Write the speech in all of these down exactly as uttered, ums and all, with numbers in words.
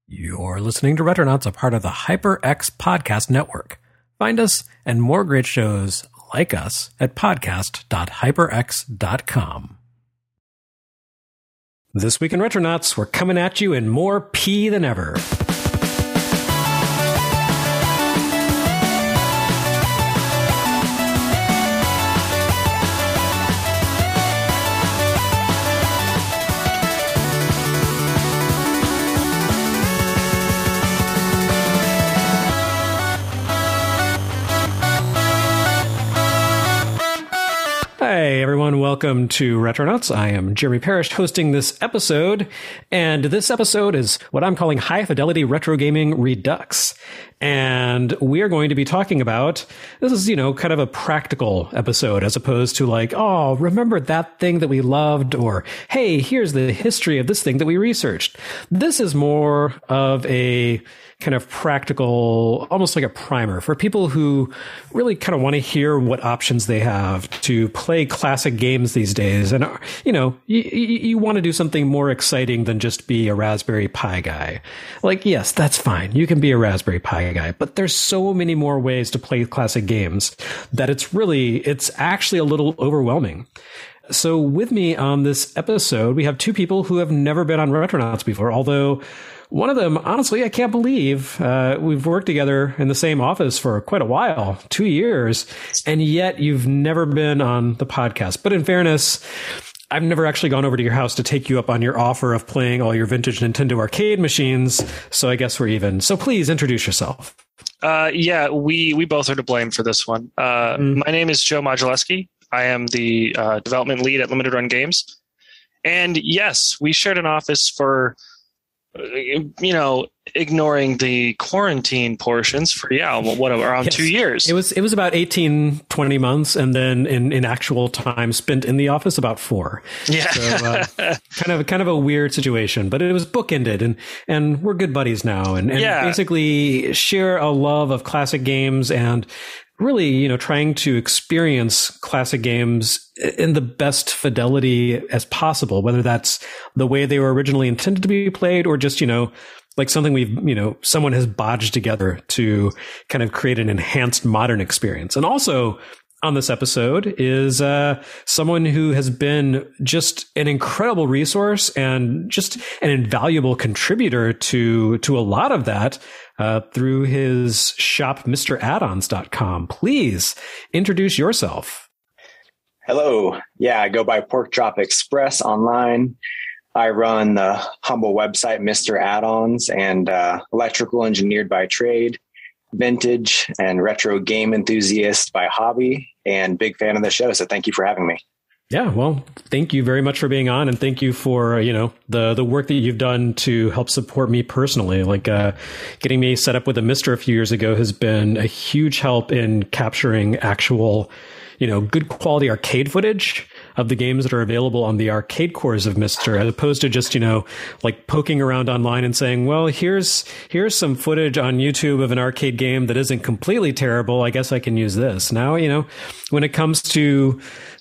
You're listening to Retronauts, a part of the HyperX Podcast Network. Find us and more great shows like us at podcast dot hyperx dot com. This week in Retronauts, we're coming at you in more pee than ever. Hey everyone, welcome to Retronauts. I am Jeremy Parrish hosting this episode, and this episode is what I'm calling High Fidelity Retro Gaming Redux. And we are going to be talking about, this is, you know, kind of a practical episode as opposed to like, oh, remember that thing that we loved, or hey, here's the history of this thing that we researched. This is more of a kind of practical, almost like a primer for people who really kind of want to hear what options they have to play classic games these days. And, you know, you, you want to do something more exciting than just be a Raspberry Pi guy. Like, yes, that's fine. You can be a Raspberry Pi guy, but there's so many more ways to play classic games that it's really, it's actually a little overwhelming. So with me on this episode, we have two people who have never been on Retronauts before, although one of them, honestly, I can't believe uh, we've worked together in the same office for quite a while, two years, and yet you've never been on the podcast. But in fairness, I've never actually gone over to your house to take you up on your offer of playing all your vintage Nintendo arcade machines, so I guess we're even. So please introduce yourself. Uh, yeah, we, we both are to blame for this one. Uh, mm. My name is Joe Modulewski. I am the uh, development lead at Limited Run Games. And yes, we shared an office for, you know, ignoring the quarantine portions for, yeah, what, around yes. two years. It was it was about eighteen, twenty months, and then in, in actual time spent in the office, about four. Yeah. So, uh, kind of kind of a weird situation, but it was bookended, and, and we're good buddies now, and, and yeah. basically share a love of classic games and really, you know, trying to experience classic games in the best fidelity as possible, whether that's the way they were originally intended to be played or just, you know, like something we've, you know, someone has bodged together to kind of create an enhanced modern experience. And also on this episode is uh, someone who has been just an incredible resource and just an invaluable contributor to to a lot of that uh, through his shop, Mister Addons dot com. Please introduce yourself. Hello. Yeah, I go by Pork Chop Express online. I run the humble website, Mister Addons, and uh, electrical engineered by trade, vintage and retro game enthusiast by hobby, and big fan of the show. So thank you for having me. Yeah, well, thank you very much for being on, and thank you for, you know, the the work that you've done to help support me personally. Like uh, getting me set up with a Mister a few years ago has been a huge help in capturing actual, you know, good quality arcade footage of the games that are available on the arcade cores of Mister, as opposed to just, you know, like poking around online and saying, well, here's here's some footage on YouTube of an arcade game that isn't completely terrible. I guess I can use this. Now, you know, when it comes to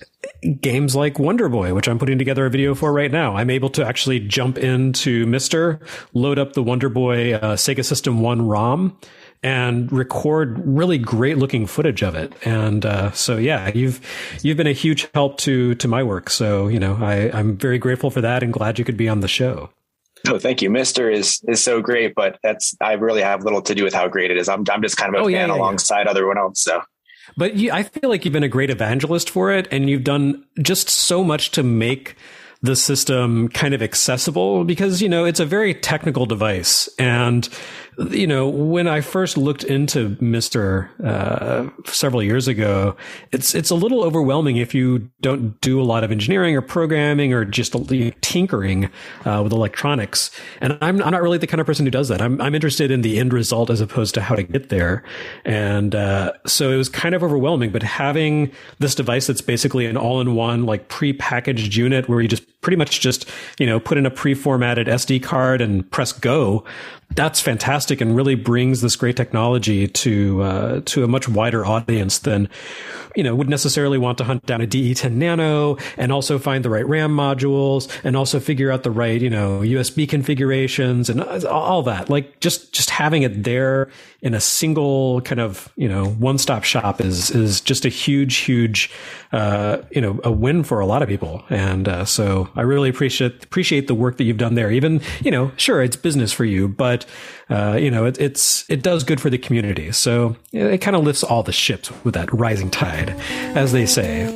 games like Wonder Boy, which I'm putting together a video for right now, I'm able to actually jump into Mister, load up the Wonder Boy uh, Sega System one ROM, and record really great looking footage of it. And uh, so, yeah, you've you've been a huge help to to my work. So, you know, I, I'm very grateful for that and glad you could be on the show. Oh, thank you. Mister is is so great, but that's I really have little to do with how great it is. I'm I'm just kind of a oh, fan yeah, yeah, alongside yeah. everyone else. So. But you, I feel like you've been a great evangelist for it, and you've done just so much to make the system kind of accessible because, you know, it's a very technical device. And, you know, when I first looked into Mister uh, several years ago, it's it's a little overwhelming if you don't do a lot of engineering or programming or just tinkering uh, with electronics. And I'm, I'm not really the kind of person who does that. I'm, I'm interested in the end result as opposed to how to get there. And uh, so it was kind of overwhelming. But having this device that's basically an all-in-one, like pre-packaged unit where you just pretty much just, you know, put in a pre-formatted S D card and press go, that's fantastic and really brings this great technology to uh, to a much wider audience than, you know, would necessarily want to hunt down a D E ten Nano and also find the right RAM modules and also figure out the right, you know, U S B configurations and all that. Like just just having it there in a single kind of, you know, one-stop shop is is just a huge, huge, uh, you know, a win for a lot of people. And uh, so I really appreciate appreciate the work that you've done there. Even, you know, sure, it's business for you, but uh, you know, it, it's it does good for the community. So it, it kind of lifts all the ships with that rising tide, as they say.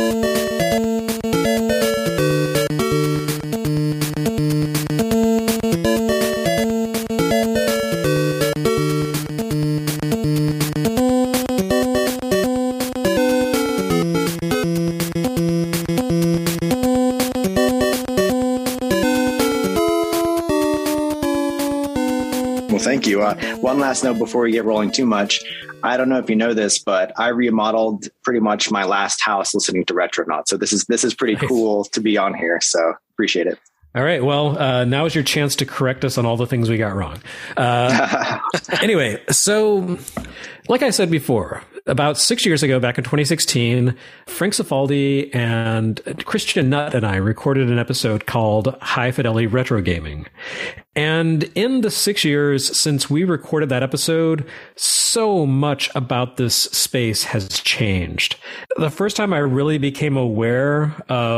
Thank you. Uh, one last note before we get rolling too much. I don't know if you know this, but I remodeled pretty much my last house listening to Retronauts. So this is this is pretty nice. Cool to be on here. So appreciate it. All right. Well, uh, now is your chance to correct us on all the things we got wrong. Uh, anyway, so like I said before, about six years ago, back in twenty sixteen, Frank Cifaldi and Christian Nutt and I recorded an episode called High Fidelity Retro Gaming. And in the six years since we recorded that episode, so much about this space has changed. The first time I really became aware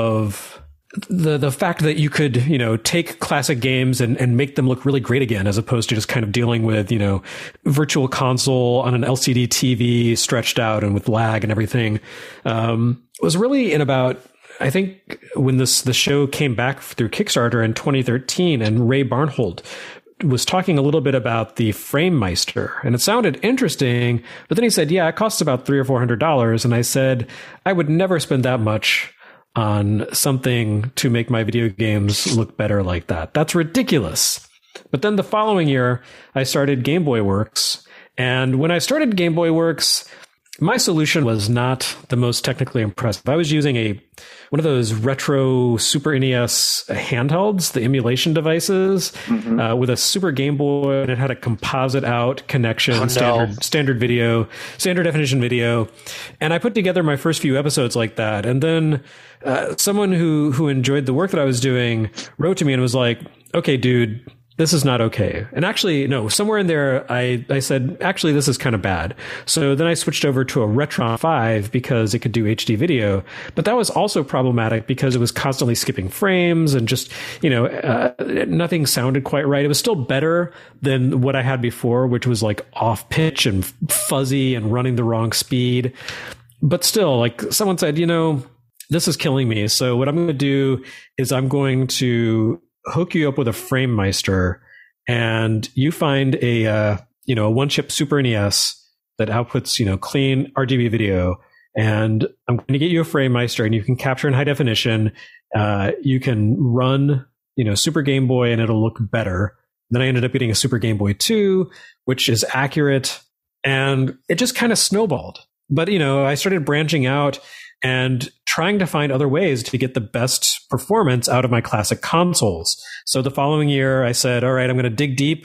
of the the fact that you could, you know, take classic games and, and make them look really great again, as opposed to just kind of dealing with, you know, virtual console on an L C D T V stretched out and with lag and everything, um, was really in about, I think, when this the show came back through Kickstarter in twenty thirteen, and Ray Barnhold was talking a little bit about the FrameMeister, and it sounded interesting, but then he said, yeah, it costs about three or four hundred dollars. And I said, I would never spend that much on something to make my video games look better like that. That's ridiculous. But then the following year, I started Game Boy Works. And when I started Game Boy Works, my solution was not the most technically impressive. I was using a one of those retro Super N E S handhelds, the emulation devices, mm-hmm. uh, with a Super Game Boy, and it had a composite out connection, oh, standard no. standard video, standard definition video. And I put together my first few episodes like that. And then uh, someone who who enjoyed the work that I was doing wrote to me and was like, "Okay, dude, this is not okay." And actually, no, somewhere in there, I, I said, actually, this is kind of bad. So then I switched over to a Retron five because it could do H D video. But that was also problematic because it was constantly skipping frames and just, you know, uh, nothing sounded quite right. It was still better than what I had before, which was like off pitch and fuzzy and running the wrong speed. But still, like someone said, you know, this is killing me. So what I'm going to do is I'm going to hook you up with a FrameMeister, and you find a uh, you know a one chip Super N E S that outputs you know clean R G B video, and I'm going to get you a FrameMeister, and you can capture in high definition. Uh, you can run you know Super Game Boy, and it'll look better. Then I ended up getting a Super Game Boy two, which is accurate, and it just kind of snowballed. But you know I started branching out and trying to find other ways to get the best performance out of my classic consoles. So the following year, I said, all right, I'm going to dig deep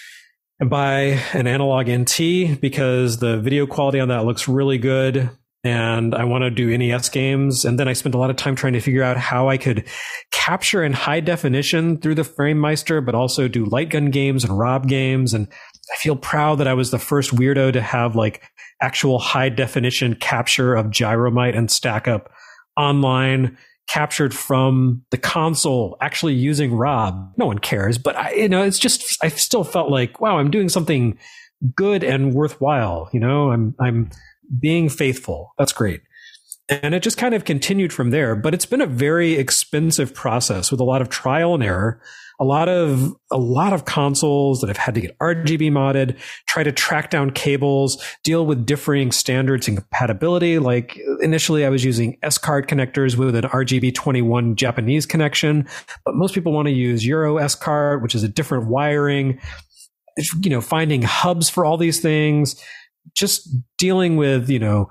and buy an analog N T because the video quality on that looks really good. And I want to do N E S games. And then I spent a lot of time trying to figure out how I could capture in high definition through the FrameMeister, but also do light gun games and Rob games. And I feel proud that I was the first weirdo to have like actual high definition capture of Gyromite and StackUp online, captured from the console, actually using Rob. No one cares, but I, you know, it's just, I still felt like, wow, I'm doing something good and worthwhile. You know, I'm, I'm being faithful. That's great. And it just kind of continued from there, but it's been a very expensive process with a lot of trial and error. A lot of a lot of consoles that have had to get R G B modded, try to track down cables, deal with differing standards and compatibility. Like initially I was using S-card connectors with an R G B twenty-one Japanese connection, but most people want to use Euro S-card, which is a different wiring. You know, finding hubs for all these things, just dealing with, you know,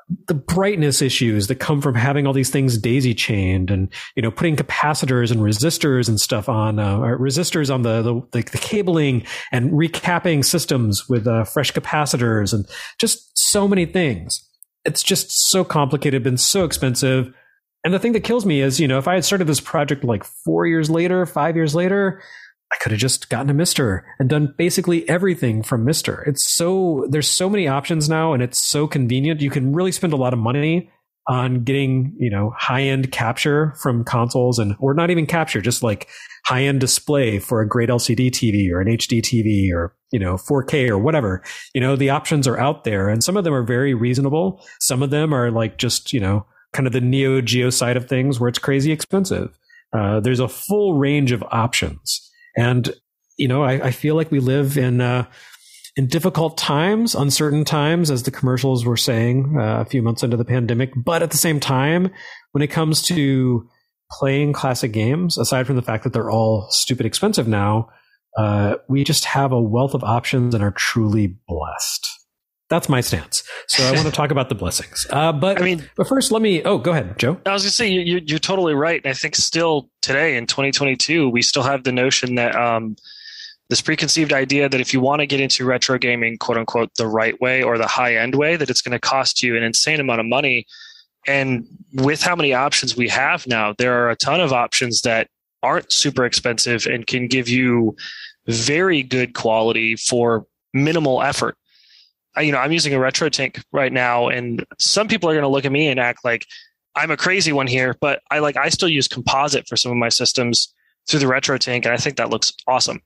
the brightness issues that come from having all these things daisy chained, and you know, putting capacitors and resistors and stuff on uh, resistors on the, the the the cabling, and recapping systems with uh, fresh capacitors, and just so many things. It's just so complicated, been so expensive. And the thing that kills me is, you know, if I had started this project like four years later, five years later, I could have just gotten a Mister and done basically everything from Mister. It's so, there's so many options now, and it's so convenient. You can really spend a lot of money on getting, you know, high-end capture from consoles, and, or not even capture, just like high-end display for a great L C D T V or an H D T V or, you know, four K or whatever. You know, the options are out there, and some of them are very reasonable. Some of them are like just, you know, kind of the Neo Geo side of things where it's crazy expensive. Uh, there's a full range of options. And, you know, I, I feel like we live in uh, in difficult times, uncertain times, as the commercials were saying uh, a few months into the pandemic. But at the same time, when it comes to playing classic games, aside from the fact that they're all stupid expensive now, uh, we just have a wealth of options and are truly blessed. That's my stance. So I want to talk about the blessings. Uh, but I mean, but first, let me. Oh, go ahead, Joe. I was going to say you, you're totally right. And I think still today in twenty twenty-two, we still have the notion that um, this preconceived idea that if you want to get into retro gaming, quote unquote, the right way or the high end way, that it's going to cost you an insane amount of money. And with how many options we have now, there are a ton of options that aren't super expensive and can give you very good quality for minimal effort. You know, I'm using a RetroTink right now, and some people are going to look at me and act like I'm a crazy one here, but I like I still use composite for some of my systems through the RetroTink, and I think that looks awesome.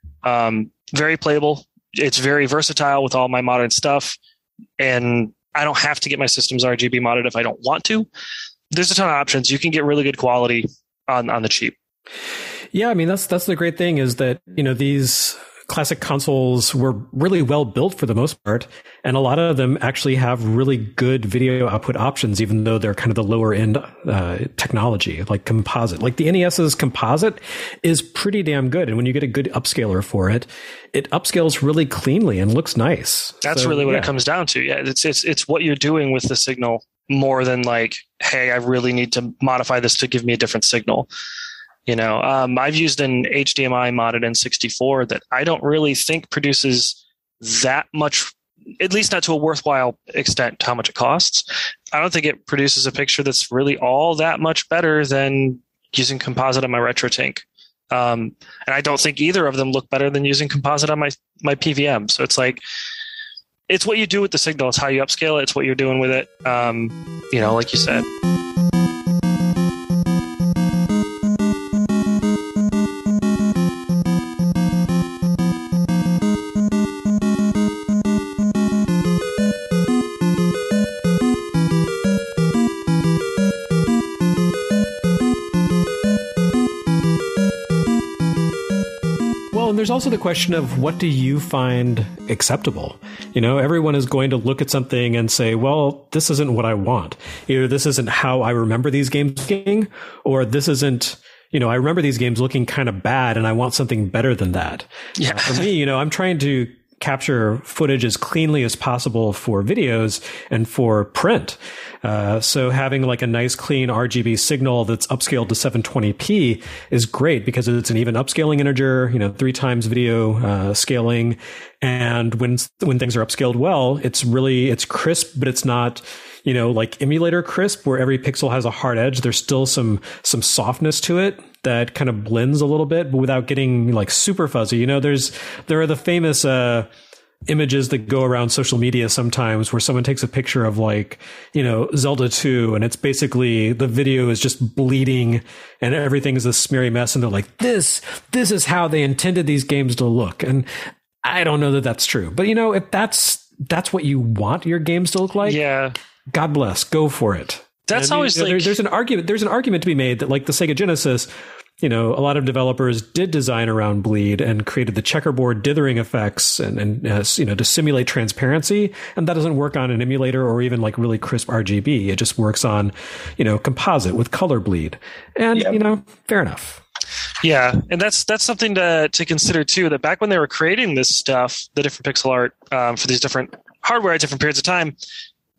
Um, very playable. It's very versatile with all my modern stuff, and I don't have to get my systems R G B modded if I don't want to. There's a ton of options. You can get really good quality on on the cheap. Yeah, I mean that's that's the great thing is that, you know, these classic consoles were really well built for the most part, and a lot of them actually have really good video output options, even though they're kind of the lower end uh, technology, like composite. Like the NES's composite is pretty damn good, and when you get a good upscaler for it, it upscales really cleanly and looks nice. That's so, really what yeah. it comes down to. Yeah, it's it's it's what you're doing with the signal more than like, hey, I really need to modify this to give me a different signal. You know, um, I've used an H D M I modded N sixty-four that I don't really think produces that much, at least not to a worthwhile extent to how much it costs. I don't think it produces a picture that's really all that much better than using composite on my RetroTink. Um, and I don't think either of them look better than using composite on my, my P V M. So it's like, it's what you do with the signal. It's how you upscale it. It's what you're doing with it. Um, you know, like you said. There's also the question of what do you find acceptable? You know, everyone is going to look at something and say, well, this isn't what I want. Either this isn't how I remember these games looking, or this isn't, you know, I remember these games looking kind of bad and I want something better than that. Yeah. Uh, for me, you know, I'm trying to capture footage as cleanly as possible for videos and for print. Uh, so having like a nice clean R G B signal that's upscaled to seven twenty p is great because it's an even upscaling integer, you know, three times video uh, scaling. And when when things are upscaled well, it's really, it's crisp, but it's not, you know, like emulator crisp where every pixel has a hard edge. There's still some some softness to it that kind of blends a little bit, but without getting like super fuzzy. You know, there's there are the famous uh, images that go around social media sometimes where someone takes a picture of like, you know, Zelda two, and it's basically the video is just bleeding and everything is a smeary mess, and they're like, this, this is how they intended these games to look. And I don't know that that's true, but you know, if that's that's what you want your games to look like, yeah, God bless, go for it. That's and, always you know, like there, there's an argument. There's an argument to be made that like the Sega Genesis, you know, a lot of developers did design around bleed and created the checkerboard dithering effects and, and uh, you know, to simulate transparency. And that doesn't work on an emulator or even like really crisp R G B. It just works on, you know, composite with color bleed. And, yep. you know, fair enough. Yeah, and that's that's something to to consider too. That back when they were creating this stuff, the different pixel art um, for these different hardware at different periods of time,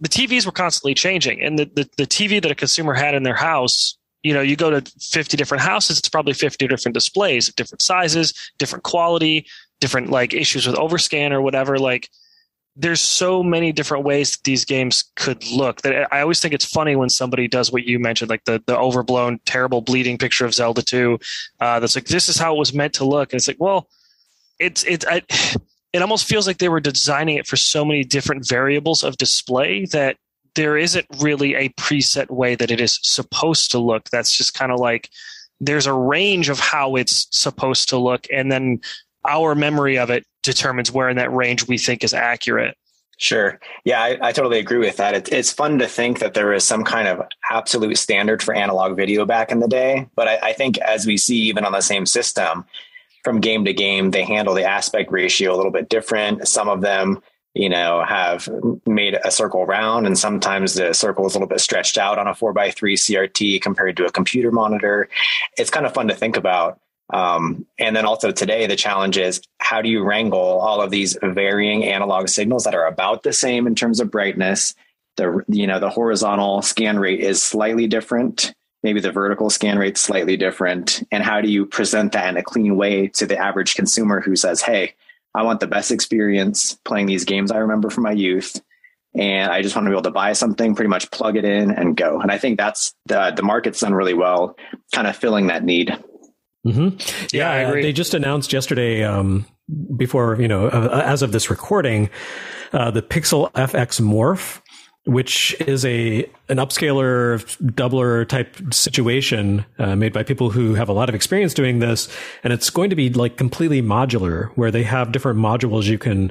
the T Vs were constantly changing, and the, the, the T V that a consumer had in their house, you know, you go to fifty different houses, it's probably fifty different displays of different sizes, different quality, different like issues with overscan or whatever. Like, there's so many different ways that these games could look that I always think it's funny when somebody does what you mentioned, like the, the overblown, terrible bleeding picture of Zelda two. Uh, that's like, this is how it was meant to look. And it's like, well, it's, it's, I, it almost feels like they were designing it for so many different variables of display that there isn't really a preset way that it is supposed to look. That's just kind of like, there's a range of how it's supposed to look. And then our memory of it determines where in that range we think is accurate. Sure. Yeah, I, I totally agree with that. It, it's fun to think that there is some kind of absolute standard for analog video back in the day. But I, I think as we see, even on the same system, from game to game, they handle the aspect ratio a little bit different. Some of them, you know, have made a circle round, and sometimes the circle is a little bit stretched out on a four by three C R T compared to a computer monitor. It's kind of fun to think about. Um, and then also today, the challenge is how do you wrangle all of these varying analog signals that are about the same in terms of brightness? The, you know, the horizontal scan rate is slightly different. Maybe the vertical scan rate slightly different. And how do you present that in a clean way to the average consumer who says, hey, I want the best experience playing these games I remember from my youth, and I just want to be able to buy something, pretty much plug it in and go. And I think that's the, the market's done really well, kind of filling that need. Mm-hmm. Yeah, yeah, I agree. They just announced yesterday, um, before, you know, uh, as of this recording, uh, the Pixel F X Morph, which is a an upscaler doubler type situation uh, made by people who have a lot of experience doing this. And it's going to be like completely modular, where they have different modules you can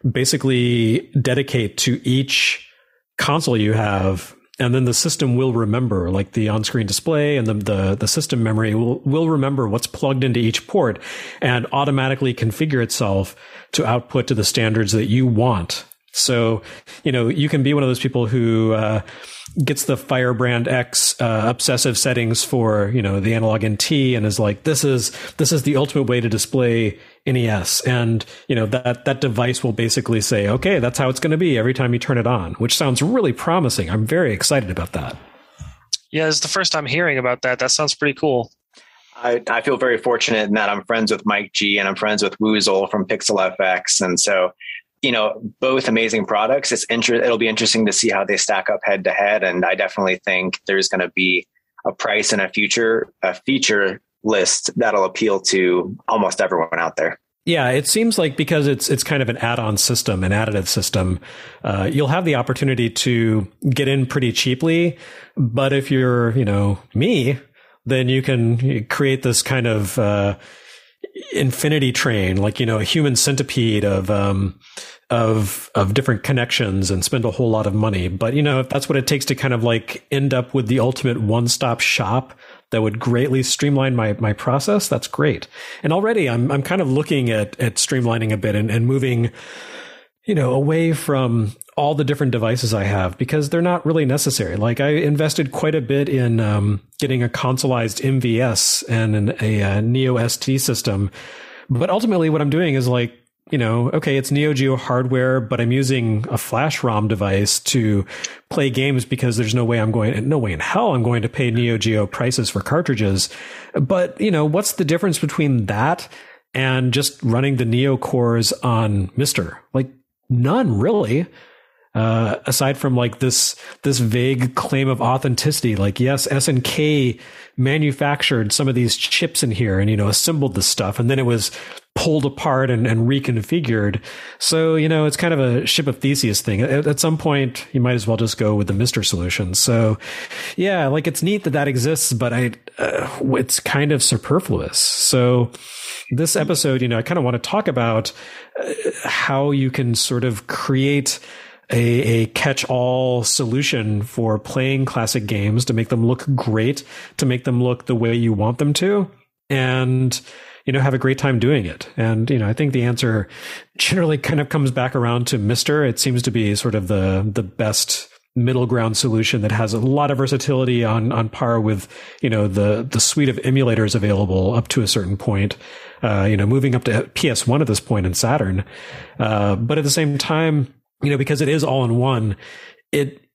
basically dedicate to each console you have. And then the system will remember, like the on-screen display and the, the, the system memory will, will remember what's plugged into each port and automatically configure itself to output to the standards that you want. So, you know, you can be one of those people who uh, gets the Firebrand X uh, obsessive settings for, you know, the analog N T and is like, this is this is the ultimate way to display N E S. And, you know, that that device will basically say, okay, that's how it's going to be every time you turn it on, which sounds really promising. I'm very excited about that. Yeah, it's the first time hearing about that. That sounds pretty cool. I, I feel very fortunate in that I'm friends with Mike G and I'm friends with Woozle from Pixel F X. And so, you know, both amazing products. It's inter- It'll be interesting to see how they stack up head to head. And I definitely think there's going to be a price and a future, a feature list that'll appeal to almost everyone out there. Yeah, it seems like because it's it's kind of an add-on system, an additive system, uh, you'll have the opportunity to get in pretty cheaply. But if you're, you know, me, then you can create this kind of uh, infinity train, like, you know, a human centipede of um, of of different connections and spend a whole lot of money. But, you know, if that's what it takes to kind of like end up with the ultimate one-stop shop that would greatly streamline my my process, that's great. And already I'm I'm kind of looking at at streamlining a bit and, and moving, you know, away from all the different devices I have because they're not really necessary. Like I invested quite a bit in um, getting a consoleized M V S and an, a, a Neo S T system. But ultimately what I'm doing is like, you know, okay, it's Neo Geo hardware, but I'm using a flash ROM device to play games because there's no way I'm going, no way in hell I'm going to pay Neo Geo prices for cartridges. But, you know, what's the difference between that and just running the Neo cores on Mister? Like none really. Uh, aside from like this, this vague claim of authenticity, like, yes, S N K manufactured some of these chips in here and, you know, assembled the stuff and then it was pulled apart and, and reconfigured. So, you know, it's kind of a ship of Theseus thing. At, at some point, you might as well just go with the Mister solution. So yeah, like it's neat that that exists, but I, uh, it's kind of superfluous. So this episode, you know, I kind of want to talk about uh, how you can sort of create a, a catch-all solution for playing classic games to make them look great, to make them look the way you want them to, and, you know, have a great time doing it. And, you know, I think the answer generally kind of comes back around to Mister. It seems to be sort of the, the best middle ground solution that has a lot of versatility on, on par with, you know, the, the suite of emulators available up to a certain point, uh, you know, moving up to P S one at this point in Saturn. Uh, but at the same time, you know, because it is all in one, it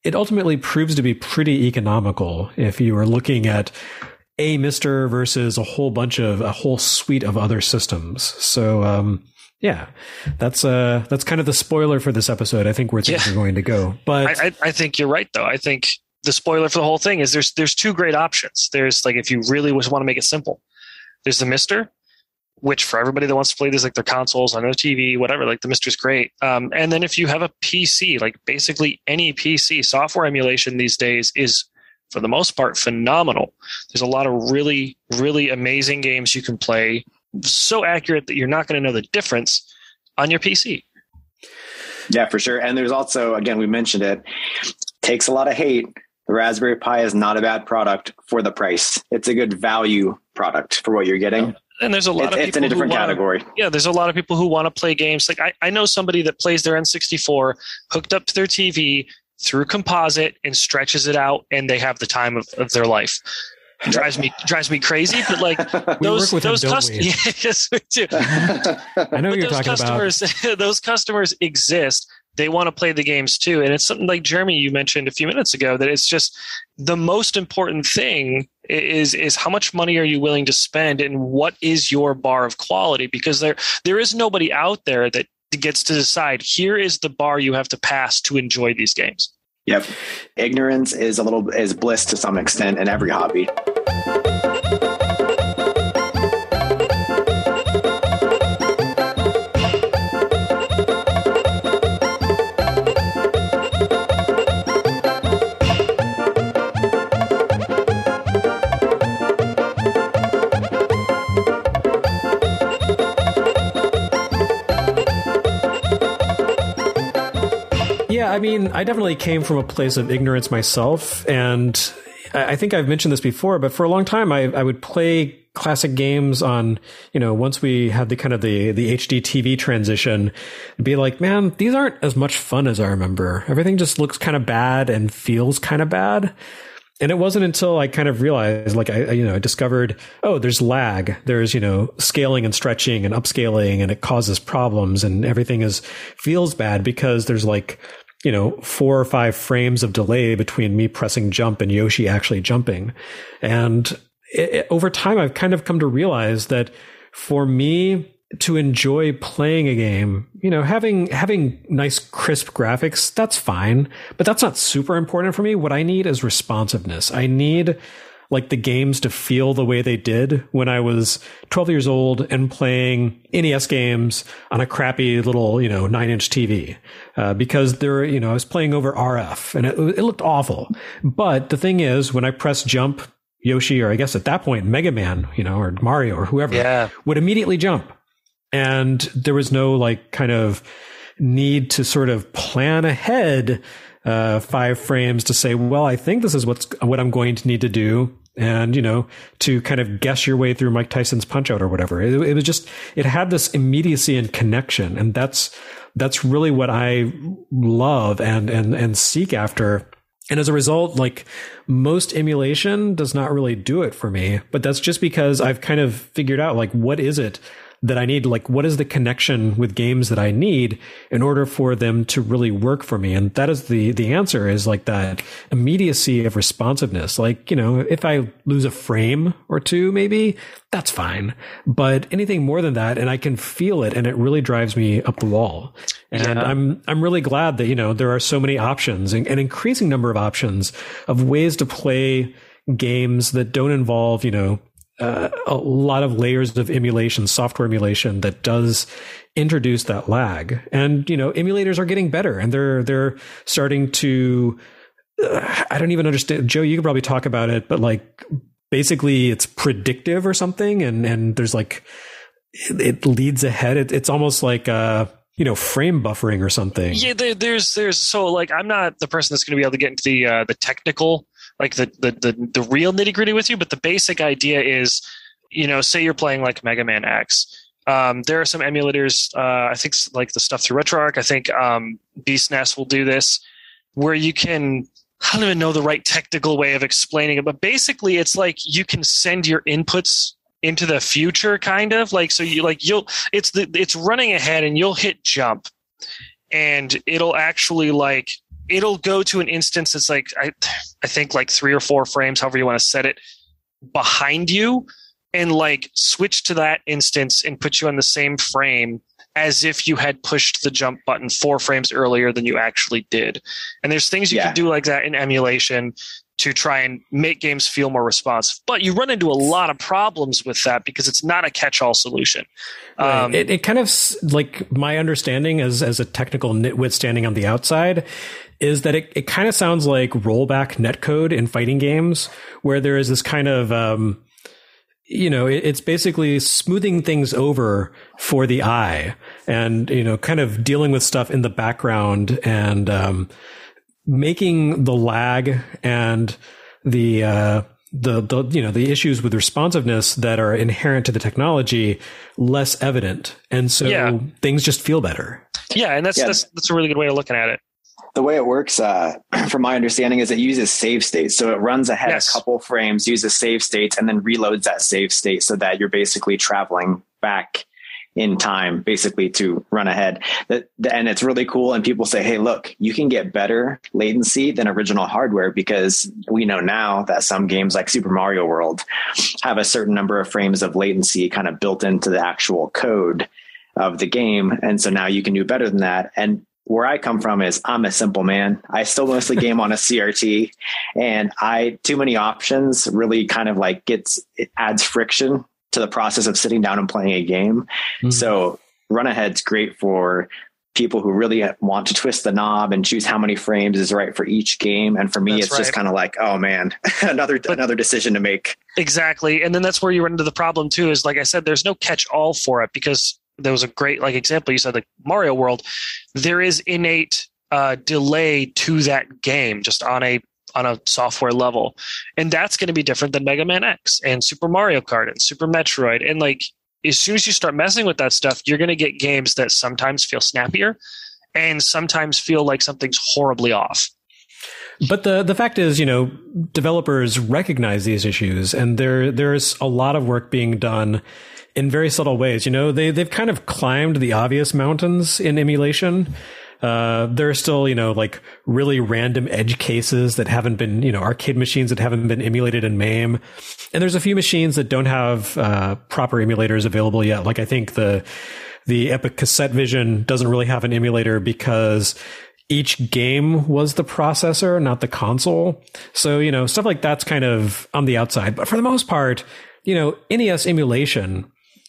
it ultimately proves to be pretty economical if you are looking at a Mister versus a whole bunch of a whole suite of other systems. So, um, yeah, that's uh, that's kind of the spoiler for this episode. I think where things yeah. are going to go. But I, I, I think you're right, though. I think the spoiler for the whole thing is there's there's two great options. There's like if you really just want to make it simple, there's the Mister, which for everybody that wants to play this, like their consoles on their T V, whatever, like the Mister's great. Um, and then if you have a P C, like basically any P C, software emulation these days is, for the most part, phenomenal. There's a lot of really, really amazing games you can play, so accurate that you're not going to know the difference on your P C. Yeah, for sure. And there's also, again, we mentioned it, takes a lot of hate. The Raspberry Pi is not a bad product for the price. It's a good value product for what you're getting. And there's a lot it's, of people it's in a different wanna, category. Yeah, there's a lot of people who want to play games. Like I, I know somebody that plays their N sixty-four hooked up to their T V through Composite and stretches it out, and they have the time of, of their life. It drives me drives me crazy, but like those those customers, yes, we do. I know what you're talking customers, about. Those customers exist. They want to play the games too, and it's something like Jeremy you mentioned a few minutes ago that it's just the most important thing is is how much money are you willing to spend, and what is your bar of quality? Because there there is nobody out there that gets to decide here is the bar you have to pass to enjoy these games. Yep. Ignorance is a little is bliss to some extent in every hobby. I mean, I definitely came from a place of ignorance myself, and I think I've mentioned this before, but for a long time, I, I would play classic games on, you know, once we had the kind of the, the H D T V transition, and be like, man, these aren't as much fun as I remember. Everything just looks kind of bad and feels kind of bad. And it wasn't until I kind of realized, like, I, you know, I discovered, oh, there's lag. There's, you know, scaling and stretching and upscaling, and it causes problems, and everything is feels bad because there's like, you know, four or five frames of delay between me pressing jump and Yoshi actually jumping. And it, it, over time, I've kind of come to realize that for me to enjoy playing a game, you know, having, having nice crisp graphics, that's fine, but that's not super important for me. What I need is responsiveness. I need like the games to feel the way they did when I was twelve years old and playing N E S games on a crappy little, you know, nine inch T V. Uh, because there, you know, I was playing over R F and it, it looked awful. But the thing is, when I press jump, Yoshi, or I guess at that point, Mega Man, you know, or Mario or whoever yeah. would immediately jump. And there was no like kind of need to sort of plan ahead, uh, five frames to say, well, I think this is what's, what I'm going to need to do. And, you know, to kind of guess your way through Mike Tyson's Punch Out or whatever. It, it was just, it had this immediacy and connection. And that's, that's really what I love and, and, and seek after. And as a result, like most emulation does not really do it for me, but that's just because I've kind of figured out like, what is it that I need? Like, what is the connection with games that I need in order for them to really work for me? And that is the, the answer is like that immediacy of responsiveness. Like, you know, if I lose a frame or two, maybe that's fine, but anything more than that, and I can feel it and it really drives me up the wall. And yeah. I'm, I'm really glad that, you know, there are so many options and an increasing number of options of ways to play games that don't involve, you know, Uh, a lot of layers of emulation, software emulation that does introduce that lag. And, you know, emulators are getting better and they're, they're starting to, uh, I don't even understand. Joe, you could probably talk about it, but like basically it's predictive or something. And, and there's like, it, it leads ahead. It, it's almost like, uh, you know, frame buffering or something. Yeah. There, there's, there's so like, I'm not the person that's going to be able to get into the, uh, the technical like the, the, the, the real nitty gritty with you, but the basic idea is, you know, say you're playing like Mega Man X. Um, there are some emulators, uh, I think like the stuff through RetroArch, I think um, Beast Nest will do this, where you can, I don't even know the right technical way of explaining it, but basically it's like you can send your inputs into the future kind of like, so you like, you'll, it's the, it's running ahead and you'll hit jump and it'll actually like it'll go to an instance that's like, I, I think like three or four frames, however you want to set it, behind you, and like switch to that instance and put you on the same frame as if you had pushed the jump button four frames earlier than you actually did. And there's things you yeah. can do like that in emulation to try and make games feel more responsive. But you run into a lot of problems with that because it's not a catch-all solution. Right. Um, it, it kind of, like, my understanding as, as a technical nitwit standing on the outside is that it, it kind of sounds like rollback netcode in fighting games, where there is this kind of, um, you know, it, it's basically smoothing things over for the eye and, you know, kind of dealing with stuff in the background and, um, making the lag and the, uh, the, the, you know, the issues with responsiveness that are inherent to the technology less evident. And so yeah. things just feel better. Yeah. And that's, yeah. that's, that's a really good way of looking at it. The way it works, uh, from my understanding, is it uses save states. So it runs ahead yes. a couple frames, uses save states, and then reloads that save state so that you're basically traveling back in time, basically to run ahead. That, and it's really cool. And people say, hey, look, you can get better latency than original hardware, because we know now that some games like Super Mario World have a certain number of frames of latency kind of built into the actual code of the game. And so now you can do better than that. And where I come from is I'm a simple man. I still mostly game on a C R T, and I too many options really kind of like gets, it adds friction to the process of sitting down and playing a game. Mm-hmm. So run ahead's great for people who really want to twist the knob and choose how many frames is right for each game. And for me, that's it's right. just kind of like, oh man, another, but another decision to make. Exactly. And then that's where you run into the problem too, is like I said, there's no catch all for it, because there was a great like example. You said like Mario World, there is innate uh, delay to that game just on a on a software level, and that's going to be different than Mega Man X and Super Mario Kart and Super Metroid. And like as soon as you start messing with that stuff, you're going to get games that sometimes feel snappier and sometimes feel like something's horribly off. But the the fact is, you know, developers recognize these issues, and there there's a lot of work being done in very subtle ways. You know, they, they've kind of climbed the obvious mountains in emulation. Uh, there are still, you know, like really random edge cases that haven't been, you know, arcade machines that haven't been emulated in MAME. And there's a few machines that don't have, uh, proper emulators available yet. Like I think the, the Epic Cassette Vision doesn't really have an emulator because each game was the processor, not the console. So, you know, stuff like that's kind of on the outside. But for the most part, you know, N E S emulation,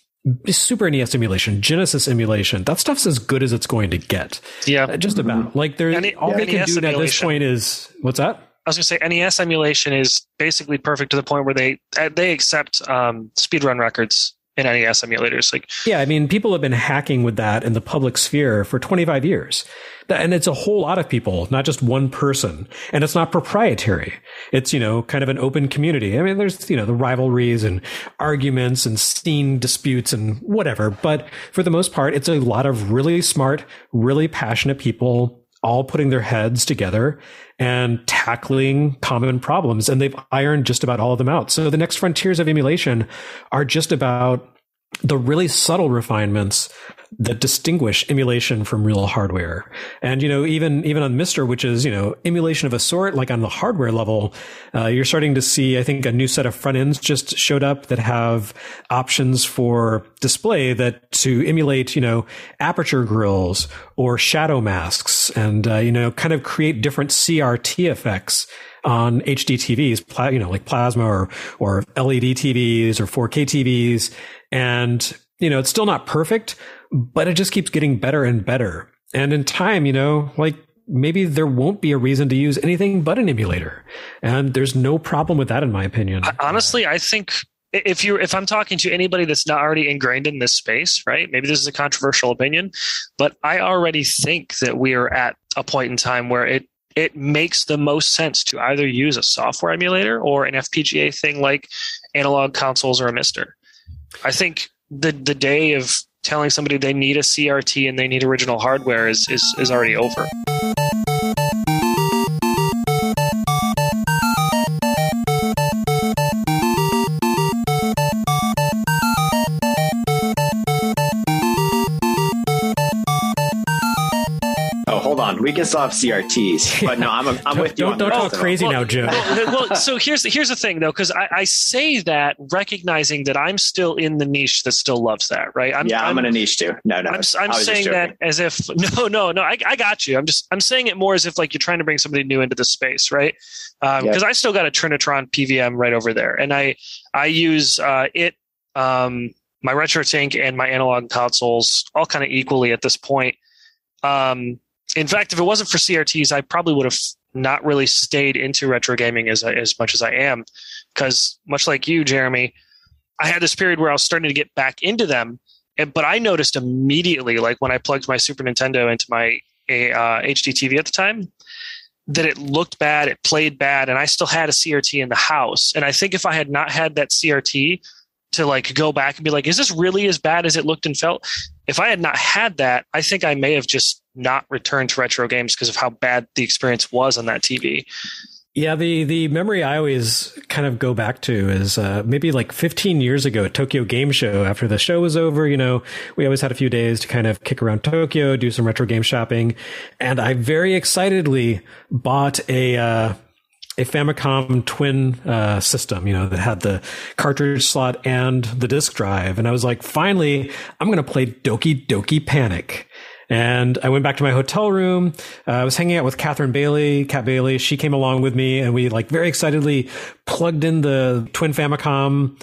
Super N E S emulation, Genesis emulation, that stuff's as good as it's going to get. Yeah. Uh, just about. Mm-hmm. Like, there's all yeah, they can do at this point is, what's that? I was going to say, N E S emulation is basically perfect to the point where they they accept um, speedrun records in N E S emulators. Like, yeah, I mean, people have been hacking with that in the public sphere for twenty-five years. And it's a whole lot of people, not just one person. And it's not proprietary. It's, you know, kind of an open community. I mean, there's, you know, the rivalries and arguments and scene disputes and whatever. But for the most part, it's a lot of really smart, really passionate people all putting their heads together and tackling common problems. And they've ironed just about all of them out. So the next frontiers of emulation are just about the really subtle refinements that distinguish emulation from real hardware. And, you know, even, even on Mister, which is, you know, emulation of a sort, like on the hardware level, uh, you're starting to see, I think, a new set of front ends just showed up that have options for display that to emulate, you know, aperture grills or shadow masks and, uh, you know, kind of create different C R T effects on H D T Vs, pla- you know, like plasma or, or L E D T Vs or four K T Vs. And, you know, it's still not perfect, but it just keeps getting better and better. And in time, you know, like maybe there won't be a reason to use anything but an emulator. And there's no problem with that, in my opinion. Honestly, I think if you if I'm talking to anybody that's not already ingrained in this space, right? Maybe this is a controversial opinion, but I already think that we are at a point in time where it it makes the most sense to either use a software emulator or an F P G A thing like Analog Consoles or a Mister. I think the the day of telling somebody they need a C R T and they need original hardware is is, is already over. Oh, hold on. We can still have C R Ts, but no, I'm, a, I'm with you. Don't, on don't talk the crazy well, now, Jim. Well, well, so here's the, here's the thing, though, because I, I say that recognizing that I'm still in the niche that still loves that, right? I'm, yeah, I'm, I'm in a niche too. No, no, I'm, I'm saying that as if no, no, no. I, I got you. I'm just I'm saying it more as if like you're trying to bring somebody new into the space, right? Because um, yep. I still got a Trinitron P V M right over there, and I I use uh, it. Um, my RetroTink and my analog consoles all kind of equally at this point. Um, in fact, if it wasn't for C R Ts, I probably would have not really stayed into retro gaming as as much as I am, because much like you, Jeremy, I had this period where I was starting to get back into them, and but I noticed immediately, like when I plugged my Super Nintendo into my uh, H D T V at the time, that it looked bad, it played bad, and I still had a C R T in the house. And I think if I had not had that C R T to like go back and be like, is this really as bad as it looked and felt? If I had not had that, I think I may have just not returned to retro games because of how bad the experience was on that T V. Yeah, the, the memory I always kind of go back to is uh, maybe like fifteen years ago at Tokyo Game Show. After the show was over, you know, we always had a few days to kind of kick around Tokyo, do some retro game shopping. And I very excitedly bought a... Uh, a Famicom twin uh, system, you know, that had the cartridge slot and the disk drive. And I was like, finally, I'm going to play Doki Doki Panic. And I went back to my hotel room. Uh, I was hanging out with Catherine Bailey, Cat Bailey. She came along with me, and we like very excitedly plugged in the twin Famicom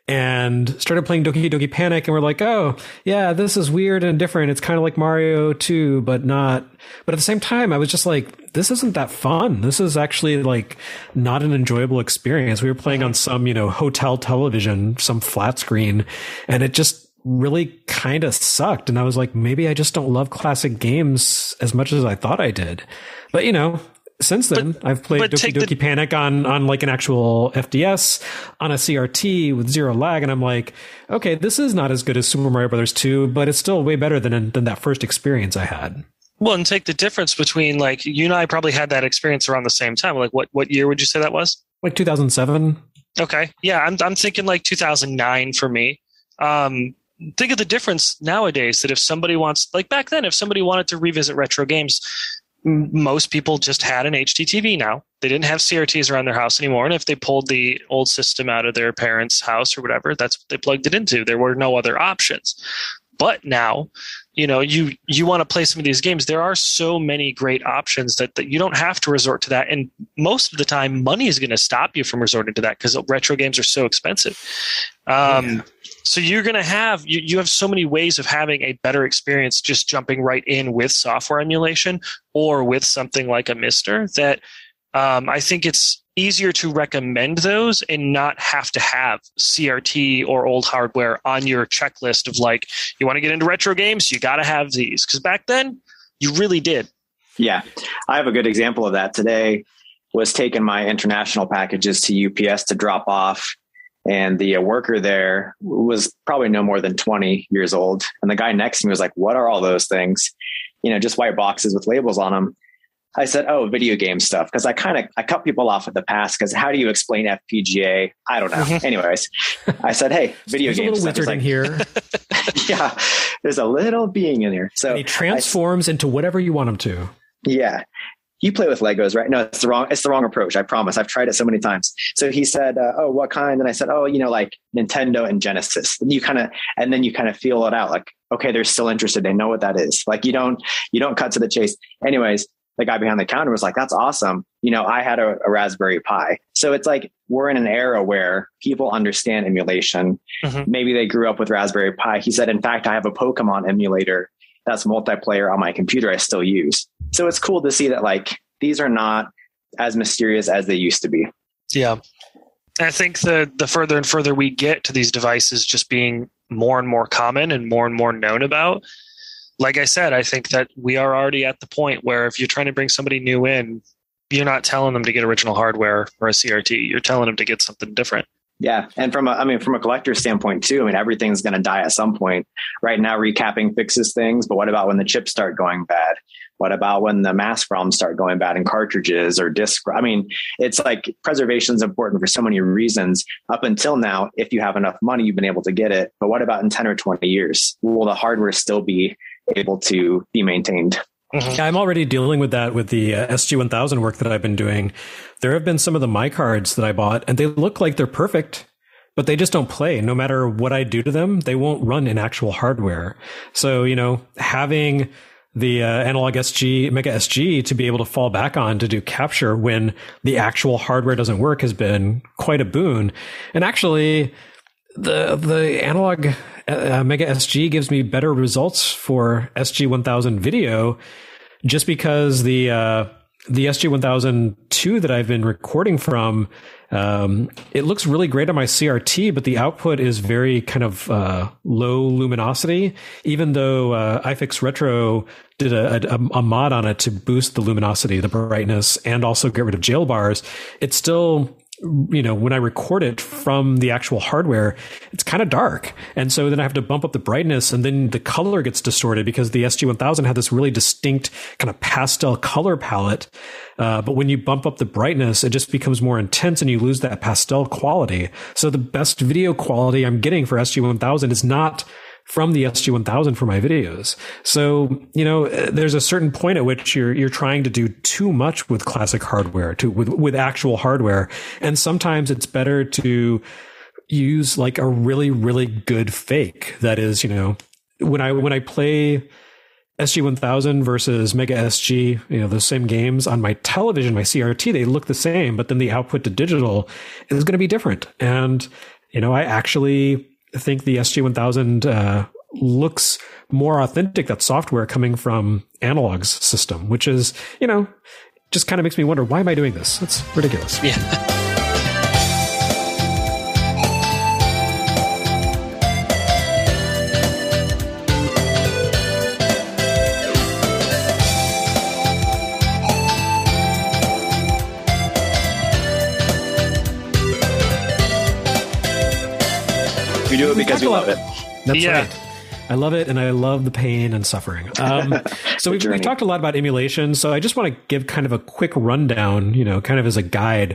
and started playing Doki Doki Panic. And we're like, oh, yeah, this is weird and different. It's kind of like Mario two, but not. But at the same time, I was just like, this isn't that fun. This is actually like not an enjoyable experience. We were playing on some, you know, hotel television, some flat screen, and it just really kind of sucked. And I was like, maybe I just don't love classic games as much as I thought I did. But, you know, since then, but, I've played Doki Doki the- Panic on, on like an actual F D S on a C R T with zero lag. And I'm like, okay, this is not as good as Super Mario Brothers two, but it's still way better than, than that first experience I had. Well, and take the difference between like you and I probably had that experience around the same time. Like what, what year would you say that was? Like two thousand seven. Okay. Yeah. I'm, I'm thinking like two thousand nine for me. Um, think of the difference nowadays that if somebody wants, like back then, if somebody wanted to revisit retro games, most people just had an H D T V now. They didn't have C R Ts around their house anymore. And if they pulled the old system out of their parents' house or whatever, that's what they plugged it into. There were no other options. But now, you know, you, you want to play some of these games. There are so many great options that, that you don't have to resort to that. And most of the time, money is going to stop you from resorting to that because retro games are so expensive. Um, yeah. So you're going to have, you, you have so many ways of having a better experience just jumping right in with software emulation or with something like a Mister that um, I think it's easier to recommend those and not have to have C R T or old hardware on your checklist of like, you want to get into retro games, you got to have these. Because back then, you really did. Yeah, I have a good example of that. Today was taking my international packages to U P S to drop off. And the uh, worker there was probably no more than twenty years old. And the guy next to me was like, what are all those things? You know, just white boxes with labels on them. I said, oh, video game stuff. Because I kind of, I cut people off at the pass because how do you explain F P G A? I don't know. Anyways, I said, hey, video game stuff. There's a little wizard like, in here. Yeah, there's a little being in here. So and he transforms I, into whatever you want him to. Yeah. You play with Legos, right? No, it's the wrong, it's the wrong approach. I promise. I've tried it so many times. So he said, uh, oh, what kind? And I said, oh, you know, like Nintendo and Genesis. And you kind of, and then you kind of feel it out like, okay, they're still interested. They know what that is. Like you don't, you don't cut to the chase. Anyways, the guy behind the counter was like, that's awesome. You know, I had a, a Raspberry Pi. So it's like, we're in an era where people understand emulation. Mm-hmm. Maybe they grew up with Raspberry Pi. He said, in fact, I have a Pokemon emulator that's multiplayer on my computer I still use. So it's cool to see that like these are not as mysterious as they used to be. Yeah. I think the the further and further we get to these devices just being more and more common and more and more known about, like I said, I think that we are already at the point where if you're trying to bring somebody new in, you're not telling them to get original hardware or a C R T. You're telling them to get something different. Yeah. And from a, I mean, from a collector's standpoint too, I mean, everything's going to die at some point. Right now, recapping fixes things. But what about when the chips start going bad? What about when the mask ROMs start going bad in cartridges or disc? I mean, it's like preservation is important for so many reasons. Up until now, if you have enough money, you've been able to get it. But what about in ten or twenty years? Will the hardware still be able to be maintained? Mm-hmm. I'm already dealing with that with the uh, S G one thousand work that I've been doing. There have been some of the My Cards that I bought, and they look like they're perfect, but they just don't play. No matter what I do to them, they won't run in actual hardware. So, you know, having the uh, Analog S G, Mega S G to be able to fall back on to do capture when the actual hardware doesn't work has been quite a boon. And actually, the the Analog uh, Mega S G gives me better results for S G one thousand video, just because the uh, the S G one thousand two that I've been recording from, um, it looks really great on my C R T, but the output is very kind of uh, low luminosity. Even though uh, iFix Retro did a, a, a mod on it to boost the luminosity, the brightness, and also get rid of jail bars, it's still, you know, when I record it from the actual hardware, it's kind of dark. And so then I have to bump up the brightness, and then the color gets distorted because the S G one thousand had this really distinct kind of pastel color palette. Uh, but when you bump up the brightness, it just becomes more intense and you lose that pastel quality. So the best video quality I'm getting for S G one thousand is not from the S G one thousand for my videos. So, you know, there's a certain point at which you're you're trying to do too much with classic hardware, to with with actual hardware, and sometimes it's better to use like a really really good fake. That is, you know, when I when I play S G one thousand versus Mega S G, you know, those same games on my television, my C R T, they look the same, but then the output to digital is going to be different. And, you know, I actually I think the S G one thousand uh, looks more authentic, that software coming from Analog's system, which is, you know, just kind of makes me wonder, why am I doing this? It's ridiculous. Yeah. We do it because we love it. That's yeah. right. I love it, and I love the pain and suffering. Um, so we've, we've talked a lot about emulation, so I just want to give kind of a quick rundown, you know, kind of as a guide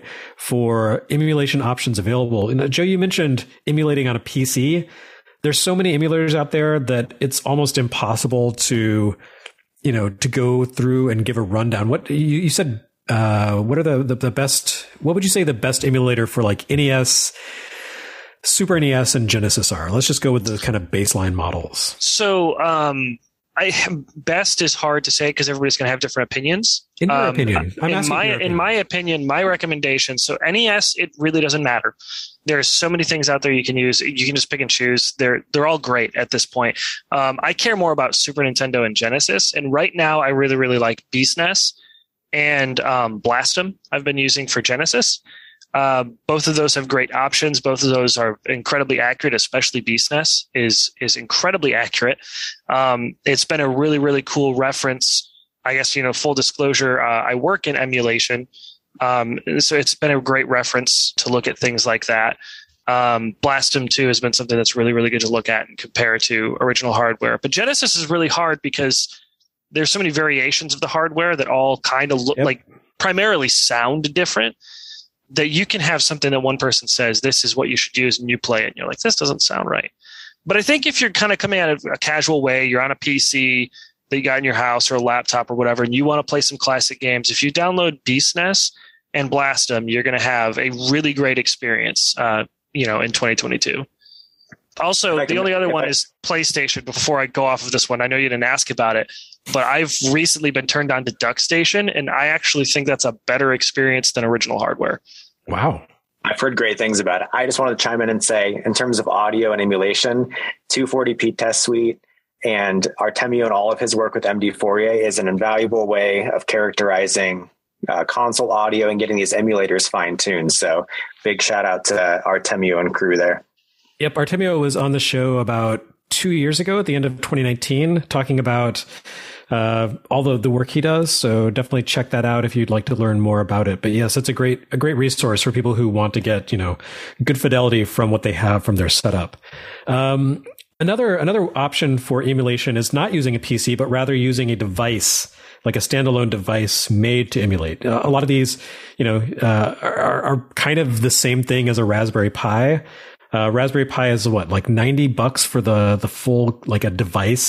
for emulation options available. And, uh, Joe, you mentioned emulating on a P C. There's so many emulators out there that it's almost impossible to, you know, to go through and give a rundown. What you, you said, uh, what are the, the, the best, what would you say the best emulator for like N E S, Super N E S, and Genesis are? Let's just go with the kind of baseline models. So, um, I best is hard to say because everybody's going to have different opinions. In your um, opinion, I'm in asking my your in opinion. my opinion, my recommendation. So N E S, it really doesn't matter. There's so many things out there you can use. You can just pick and choose. They're they're all great at this point. Um, I care more about Super Nintendo and Genesis, and right now I really really like Beast N E S and um, Blastum. I've been using for Genesis. Uh, both of those have great options. Both of those are incredibly accurate, especially Beast N E S is is incredibly accurate. Um, it's been a really, really cool reference. I guess, you know, full disclosure, uh, I work in emulation. Um, so it's been a great reference to look at things like that. Um, Blastum two has been something that's really, really good to look at and compare to original hardware. But Genesis is really hard because there's so many variations of the hardware that all kind of look Yep. like primarily sound different, that you can have something that one person says, this is what you should use, and you play it, and you're like, this doesn't sound right. But I think if you're kind of coming at it a casual way, you're on a P C that you got in your house or a laptop or whatever, and you want to play some classic games, if you download Beast N E S and Blastum, you're going to have a really great experience, uh, you know, in twenty twenty-two. Also, the only other one is PlayStation. Before I go off of this one, I know you didn't ask about it, but I've recently been turned on to DuckStation, and I actually think that's a better experience than original hardware. Wow. I've heard great things about it. I just wanted to chime in and say, in terms of audio and emulation, two forty p Test Suite and Artemio and all of his work with M D Fourier is an invaluable way of characterizing uh, console audio and getting these emulators fine-tuned. So big shout out to Artemio and crew there. Yep, Artemio was on the show about two years ago at the end of twenty nineteen, talking about uh, all the, the work he does. So definitely check that out if you'd like to learn more about it. But yes, it's a great a great resource for people who want to get, you know, good fidelity from what they have from their setup. Um, another another option for emulation is not using a P C, but rather using a device, like a standalone device made to emulate. Uh, a lot of these, you know, uh, are, are kind of the same thing as a Raspberry Pi. Uh, Raspberry Pi is what, like ninety bucks for the, the full, like a device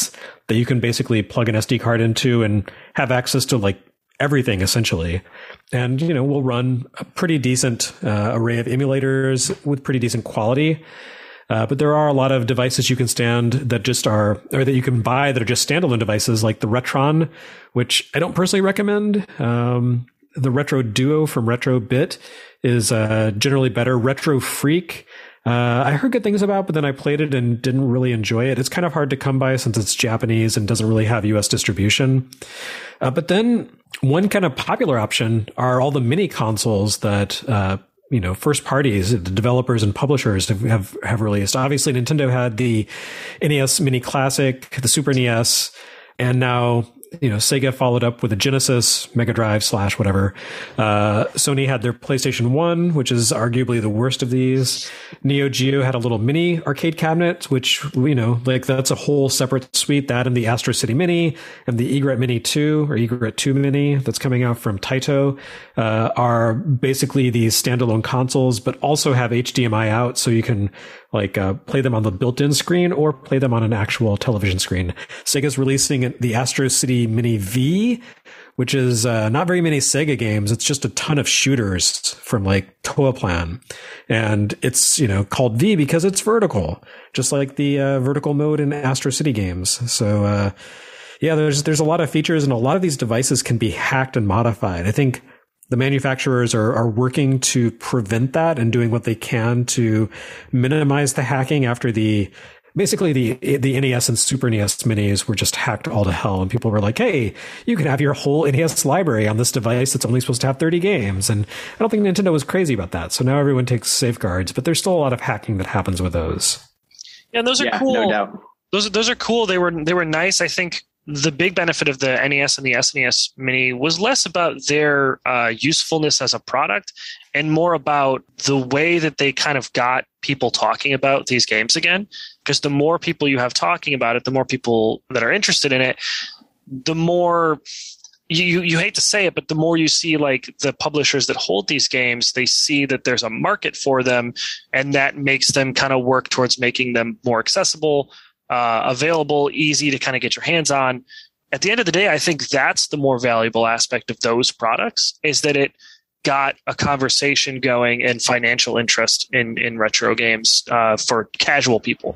that you can basically plug an S D card into and have access to like everything essentially. And, you know, we'll run a pretty decent uh, array of emulators with pretty decent quality. Uh, but there are a lot of devices you can stand that just are, or that you can buy that are just standalone devices, like the Retron, which I don't personally recommend. Um, the Retro Duo from Retrobit is uh, generally better. Retro Freak, uh, I heard good things about, but then I played it and didn't really enjoy it. It's kind of hard to come by since it's Japanese and doesn't really have U S distribution. Uh, but then one kind of popular option are all the mini consoles that uh, you know, first parties, the developers and publishers have, have, have released. Obviously, Nintendo had the N E S Mini Classic, the Super N E S, and now, you know, Sega followed up with a Genesis, Mega Drive slash whatever. Uh, Sony had their PlayStation one, which is arguably the worst of these. Neo Geo had a little mini arcade cabinet, which, you know, like that's a whole separate suite. That and the Astro City Mini and the Egret Mini two or Egret two Mini that's coming out from Taito uh, are basically these standalone consoles, but also have H D M I out, so you can like uh, play them on the built-in screen or play them on an actual television screen. Sega's releasing the Astro City Mini V, which is uh, not very many Sega games. It's just a ton of shooters from like Toaplan. And it's, you know, called V because it's vertical, just like the uh, vertical mode in Astro City games. So, uh, yeah, there's there's a lot of features, and a lot of these devices can be hacked and modified. I think the manufacturers are, are working to prevent that and doing what they can to minimize the hacking after the basically the the N E S and Super N E S minis were just hacked all to hell, and people were like, hey, you can have your whole N E S library on this device that's only supposed to have thirty games. And I don't think Nintendo was crazy about that. So now everyone takes safeguards, but there's still a lot of hacking that happens with those. Yeah, and those are yeah, cool. No doubt. Those those are cool. They were they were nice. I think the big benefit of the N E S and the S N E S Mini was less about their uh, usefulness as a product and more about the way that they kind of got people talking about these games again. Because the more people you have talking about it, the more people that are interested in it, the more you, you hate to say it, but the more you see like the publishers that hold these games, they see that there's a market for them, and that makes them kind of work towards making them more accessible, Uh, available, easy to kind of get your hands on. At the end of the day, I think that's the more valuable aspect of those products, is that it got a conversation going and financial interest in, in retro games uh, for casual people.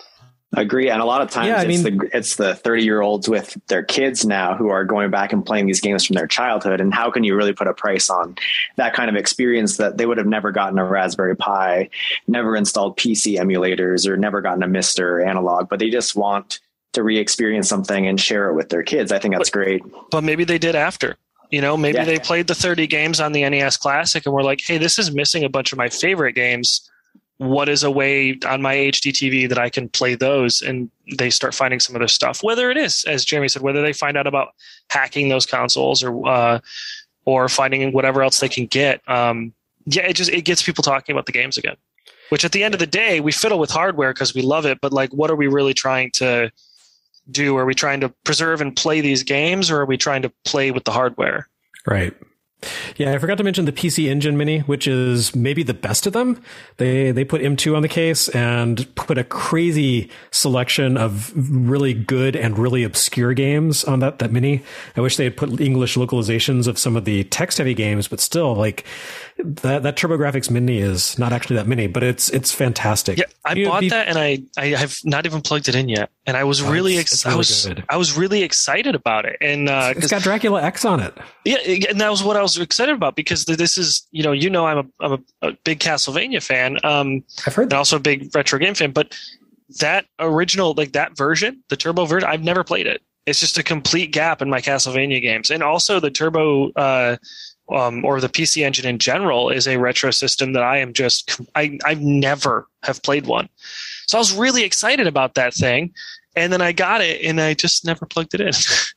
Agree. And a lot of times yeah, I it's mean, the it's the thirty year olds with their kids now who are going back and playing these games from their childhood. And how can you really put a price on that kind of experience that they would have never gotten a Raspberry Pi, never installed P C emulators, or never gotten a Mister analog, but they just want to re-experience something and share it with their kids? I think that's but, great. But maybe they did after. You know, maybe yeah. they played the thirty games on the N E S Classic and were like, hey, this is missing a bunch of my favorite games. What is a way on my H D T V that I can play those? And they start finding some other stuff, whether it is, as Jeremy said, whether they find out about hacking those consoles or, uh, or finding whatever else they can get. Um, yeah, it just, it gets people talking about the games again, which at the end of the day, we fiddle with hardware because we love it. But like, what are we really trying to do? Are we trying to preserve and play these games, or are we trying to play with the hardware? Right. Yeah, I forgot to mention the P C Engine Mini, which is maybe the best of them. They they put M two on the case and put a crazy selection of really good and really obscure games on that, that Mini. I wish they had put English localizations of some of the text-heavy games, but still, like, that that TurboGrafx Mini is not actually that mini, but it's it's fantastic. Yeah, I you bought be, that and I, I have not even plugged it in yet, and I was oh, really it's, ex- it's really I was good. I was really excited about it, and uh, it's got Dracula X on it. Yeah, and that was what I was excited about, because this is, you know, you know, I'm a I'm a, a big Castlevania fan. Um, I've heard that. And also a big retro game fan, but that original, like that version, the Turbo version, I've never played it. It's just a complete gap in my Castlevania games, and also the Turbo. Uh, Um, or the P C Engine in general is a retro system that I am just, I, I've never have played one. So I was really excited about that thing. And then I got it and I just never plugged it in.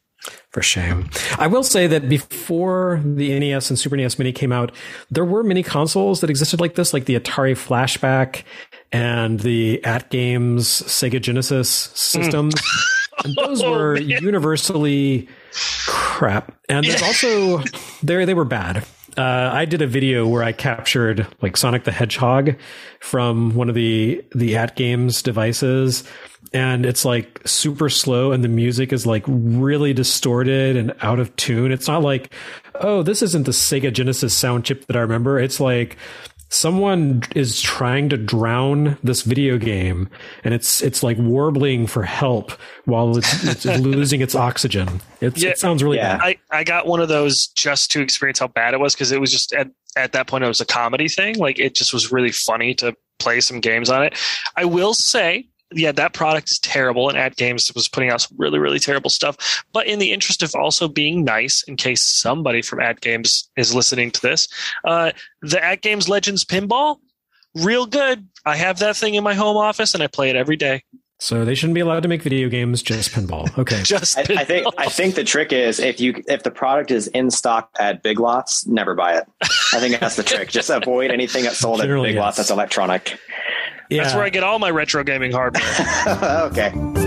For shame. I will say that before the N E S and Super N E S Mini came out, there were mini consoles that existed like this, like the Atari Flashback and the At Games Sega Genesis systems. Mm. And those were oh, universally crap. And there's also, there they were bad. Uh, I did a video where I captured like Sonic the Hedgehog from one of the, the At Games devices. and it's like super slow and the music is like really distorted and out of tune. It's not like, oh, this isn't the Sega Genesis sound chip that I remember. It's like someone is trying to drown this video game, and it's it's like warbling for help while it's, it's losing its oxygen. It's, yeah, it sounds really yeah. bad. I, I got one of those just to experience how bad it was, because it was just at, at that point it was a comedy thing. Like, it just was really funny to play some games on it. I will say, yeah, that product is terrible, and At Games was putting out some really, really terrible stuff. But in the interest of also being nice, in case somebody from At Games is listening to this, uh, the At Games Legends Pinball, real good. I have that thing in my home office, and I play it every day. So they shouldn't be allowed to make video games, just pinball. Okay. just I, pinball. I think I think the trick is if you if the product is in stock at Big Lots, never buy it. I think that's the trick. Just avoid anything that's sold Generally, at Big yes. Lots that's electronic. Yeah. That's where I get all my retro gaming hardware. Okay.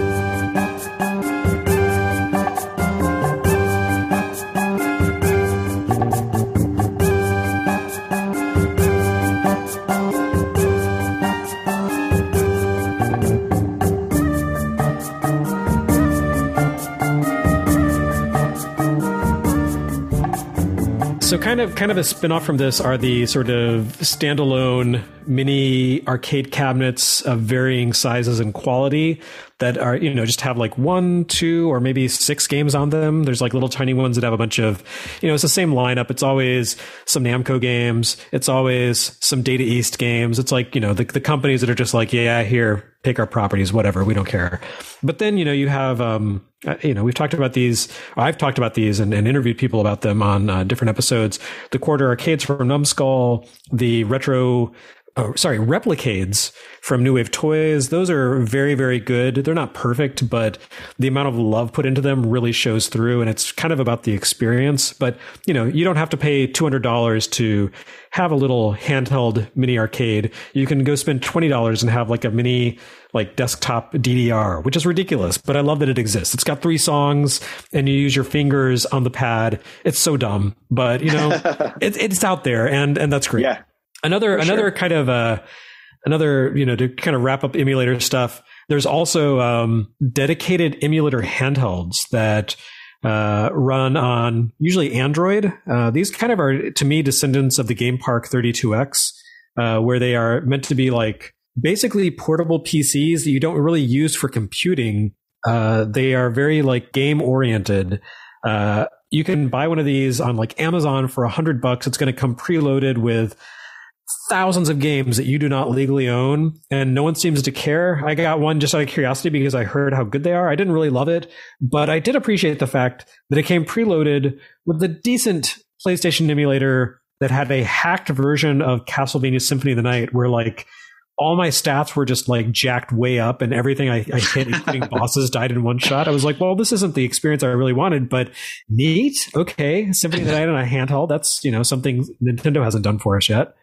So kind of kind of a spin-off from this are the sort of standalone mini arcade cabinets of varying sizes and quality that are, you know, just have like one, two, or maybe six games on them. There's like little tiny ones that have a bunch of, you know, it's the same lineup. It's always some Namco games. It's always some Data East games. It's like, you know, the, the companies that are just like, yeah, here, take our properties, whatever. We don't care. But then, you know, you have, um, you know, we've talked about these, I've talked about these and, and interviewed people about them on uh, different episodes. The quarter arcades from Numbskull, the retro, oh, sorry, Replicades from New Wave Toys. Those are very, very good. They're not perfect, but the amount of love put into them really shows through, and it's kind of about the experience. But, you know, you don't have to pay two hundred dollars to have a little handheld mini arcade. You can go spend twenty dollars and have like a mini like desktop D D R, which is ridiculous, but I love that it exists. It's got three songs and you use your fingers on the pad. It's so dumb, but you know, it, it's out there, and, and that's great. Yeah. Another, For another sure. kind of, uh, another, you know, to kind of wrap up emulator stuff, there's also, um, dedicated emulator handhelds that, uh, run on usually Android. Uh, these kind of are, to me, descendants of the Game Park thirty-two X, uh, where they are meant to be like basically portable P Cs that you don't really use for computing. Uh, they are very like game oriented. Uh, you can buy one of these on like Amazon for a hundred bucks. It's going to come preloaded with thousands of games that you do not legally own, and no one seems to care. I got one just out of curiosity because I heard how good they are. I didn't really love it, but I did appreciate the fact that it came preloaded with a decent PlayStation emulator that had a hacked version of Castlevania Symphony of the Night, where like all my stats were just like jacked way up, and everything I, I hit, including bosses, died in one shot. I was like, well, this isn't the experience I really wanted, but neat. Okay, Symphony of the Night on a handheld. That's, you know, something Nintendo hasn't done for us yet.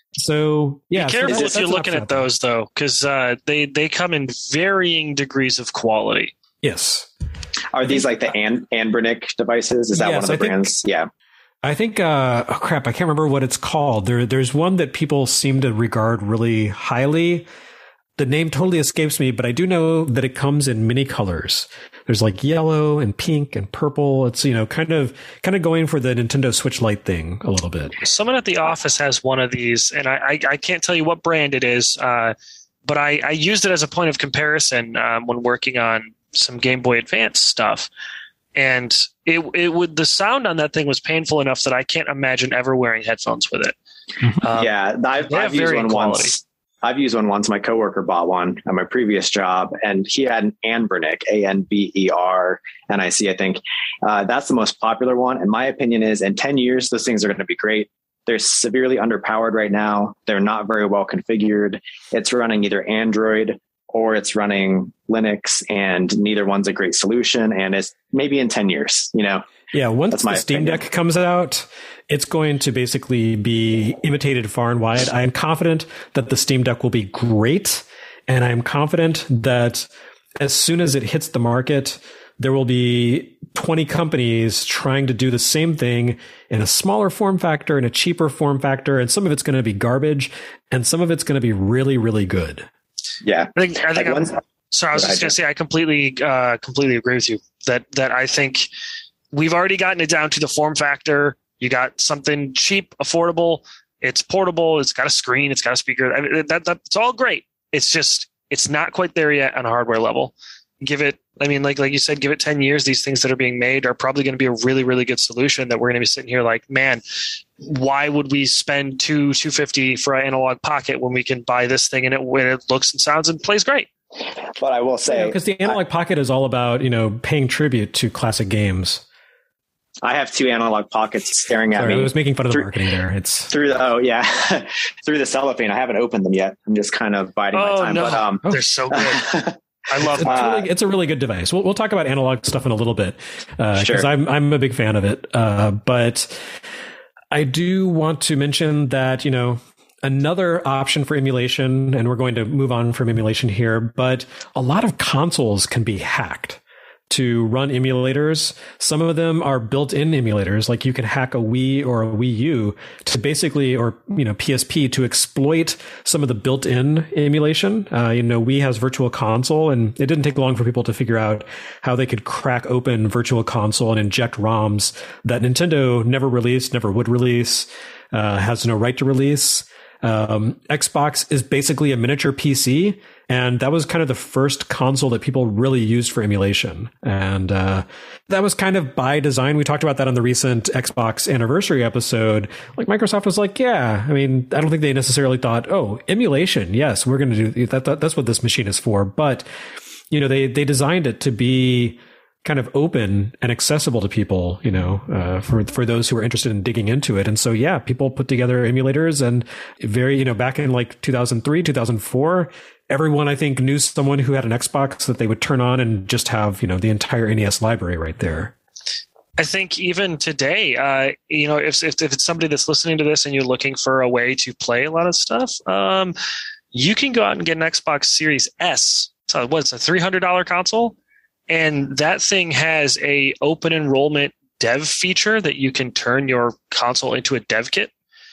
So yeah, be careful so if you're looking at those though, because uh, they they come in varying degrees of quality. Yes. Are these like the An- Anbernic devices? Is that Yes, one of the I think- brands? Yeah. I think, uh, oh crap, I can't remember what it's called. There, there's one that people seem to regard really highly. The name totally escapes me, but I do know that it comes in many colors. There's like yellow and pink and purple. It's, you know, kind of, kind of going for the Nintendo Switch Lite thing a little bit. Someone at the office has one of these, and I, I, I can't tell you what brand it is, uh, but I, I used it as a point of comparison um, when working on some Game Boy Advance stuff. And it it would the sound on that thing was painful enough that I can't imagine ever wearing headphones with it. Um, yeah, I've, they have I've used varying one quality. once. I've used one once. My coworker bought one at my previous job, and he had an Anbernic, A N B E R N I C, I think. Uh, that's the most popular one. And my opinion is, in ten years, those things are going to be great. They're severely underpowered right now. They're not very well configured. It's running either Android or it's running Linux, and neither one's a great solution. And it's maybe in ten years, you know. Yeah, once That's the my Steam opinion. Deck comes out, it's going to basically be imitated far and wide. I am confident that the Steam Deck will be great, and I'm confident that as soon as it hits the market, there will be twenty companies trying to do the same thing in a smaller form factor, in a cheaper form factor, and some of it's going to be garbage, and some of it's going to be really, really good. Yeah. I think I think Like I'm, one's- So I was just going to say, I completely, uh, completely agree with you that, that I think we've already gotten it down to the form factor. You got something cheap, affordable. It's portable. It's got a screen. It's got a speaker. I mean, that, that's all great. It's just, it's not quite there yet on a hardware level. Give it, I mean, like, like you said, give it ten years. These things that are being made are probably going to be a really, really good solution that we're going to be sitting here like, man, why would we spend two, two fifty for an analog pocket when we can buy this thing and it, when it looks and sounds and plays great? But I will say, because the analog I, pocket is all about, you know, paying tribute to classic games. I have two analog pockets staring at Sorry, me. I was making fun of the through, marketing there. It's through the oh yeah, through the cellophane. I haven't opened them yet. I'm just kind of biding oh, my time. No. But um, they're so good. I love it's, uh, really, it's a really good device. We'll, we'll talk about analog stuff in a little bit because uh, sure. I'm I'm a big fan of it. Uh, but I do want to mention that, you know, another option for emulation, and we're going to move on from emulation here, but a lot of consoles can be hacked to run emulators. Some of them are built-in emulators, like you can hack a Wii or a Wii U to basically, or, you know, P S P to exploit some of the built-in emulation. Uh, you know, Wii has Virtual Console, and it didn't take long for people to figure out how they could crack open Virtual Console and inject ROMs that Nintendo never released, never would release, uh, has no right to release. Um, Xbox is basically a miniature P C, and that was kind of the first console that people really used for emulation. And uh, that was kind of by design. We talked about that on the recent Xbox anniversary episode. Like, Microsoft was like, yeah, I mean, I don't think they necessarily thought, oh, emulation, yes, we're going to do that, that. That's what this machine is for. But, you know, they they designed it to be kind of open and accessible to people, you know, uh, for, for those who are interested in digging into it. And so, yeah, people put together emulators, and very, you know, back in like two thousand three, two thousand four, everyone, I think, knew someone who had an Xbox that they would turn on and just have, you know, the entire N E S library right there. I think even today, uh, you know, if, if if it's somebody that's listening to this and you're looking for a way to play a lot of stuff, um, you can go out and get an Xbox Series S. So what's a three hundred dollars console? And that thing has a open enrollment dev feature that you can turn your console into a dev kit.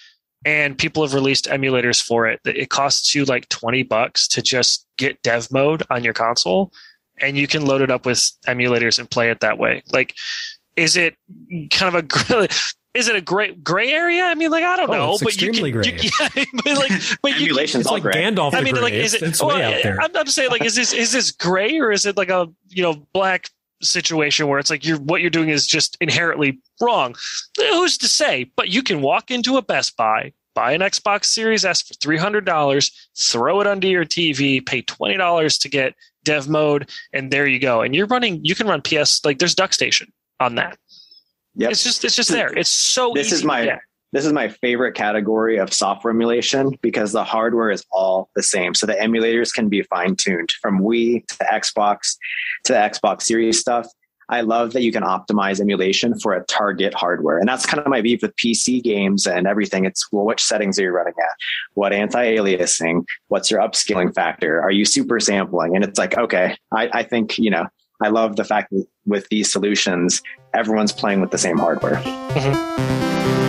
And people have released emulators for it. It costs you like twenty bucks to just get dev mode on your console, and you can load it up with emulators and play it that way. Like, is it kind of a is it a gray gray area? I mean, like, I don't oh, know, it's but extremely you can, gray. You, yeah, but like, but emulation's it's all like gray. Gandalf. I mean, gray. like, is it? It's, it's well, way out there. I'm, I'm saying, like, is this is this gray, or is it like a you know black situation where it's like you're what you're doing is just inherently wrong? Who's to say? But you can walk into a Best Buy, buy an Xbox Series S for three hundred dollars, throw it under your T V, pay twenty dollars to get dev mode, and there you go. And you're running. You can run P S, like, there's DuckStation on that. Yep. It's just it's just there. It's so this easy. is my yeah. this is my favorite category of software emulation, because the hardware is all the same. So the emulators can be fine tuned from Wii to Xbox to the Xbox Series stuff. I love that you can optimize emulation for a target hardware. And that's kind of my beef with P C games and everything. It's, well, which settings are you running at? What anti-aliasing? What's your upscaling factor? Are you super sampling? And it's like, okay, I, I think, you know, I love the fact that with these solutions, everyone's playing with the same hardware. Mm-hmm.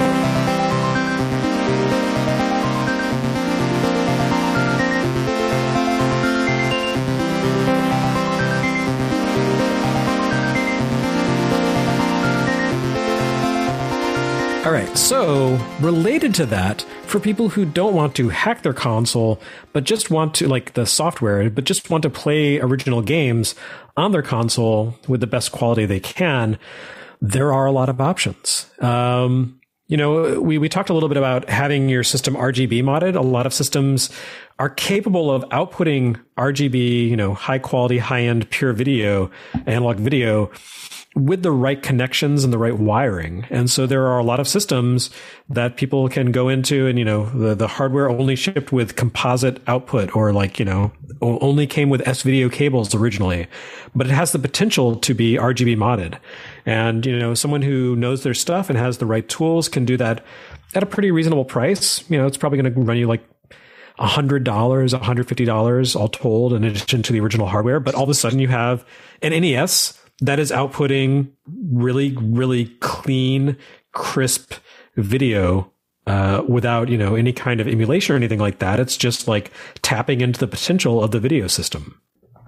All right, so related to that, for people who don't want to hack their console, but just want to, like the software, but just want to play original games on their console with the best quality they can, there are a lot of options. Um, you know, we, we talked a little bit about having your system R G B modded. A lot of systems are capable of outputting R G B, you know, high quality, high end, pure video, analog video, with the right connections and the right wiring. And so there are a lot of systems that people can go into, and, you know, the, the hardware only shipped with composite output, or like, you know, only came with S-video cables originally, but it has the potential to be R G B modded. And, you know, someone who knows their stuff and has the right tools can do that at a pretty reasonable price. You know, it's probably going to run you like one hundred dollars, one hundred fifty dollars all told, in addition to the original hardware. But all of a sudden you have an N E S that is outputting really, really clean, crisp video uh, without, you know, any kind of emulation or anything like that. It's just like tapping into the potential of the video system.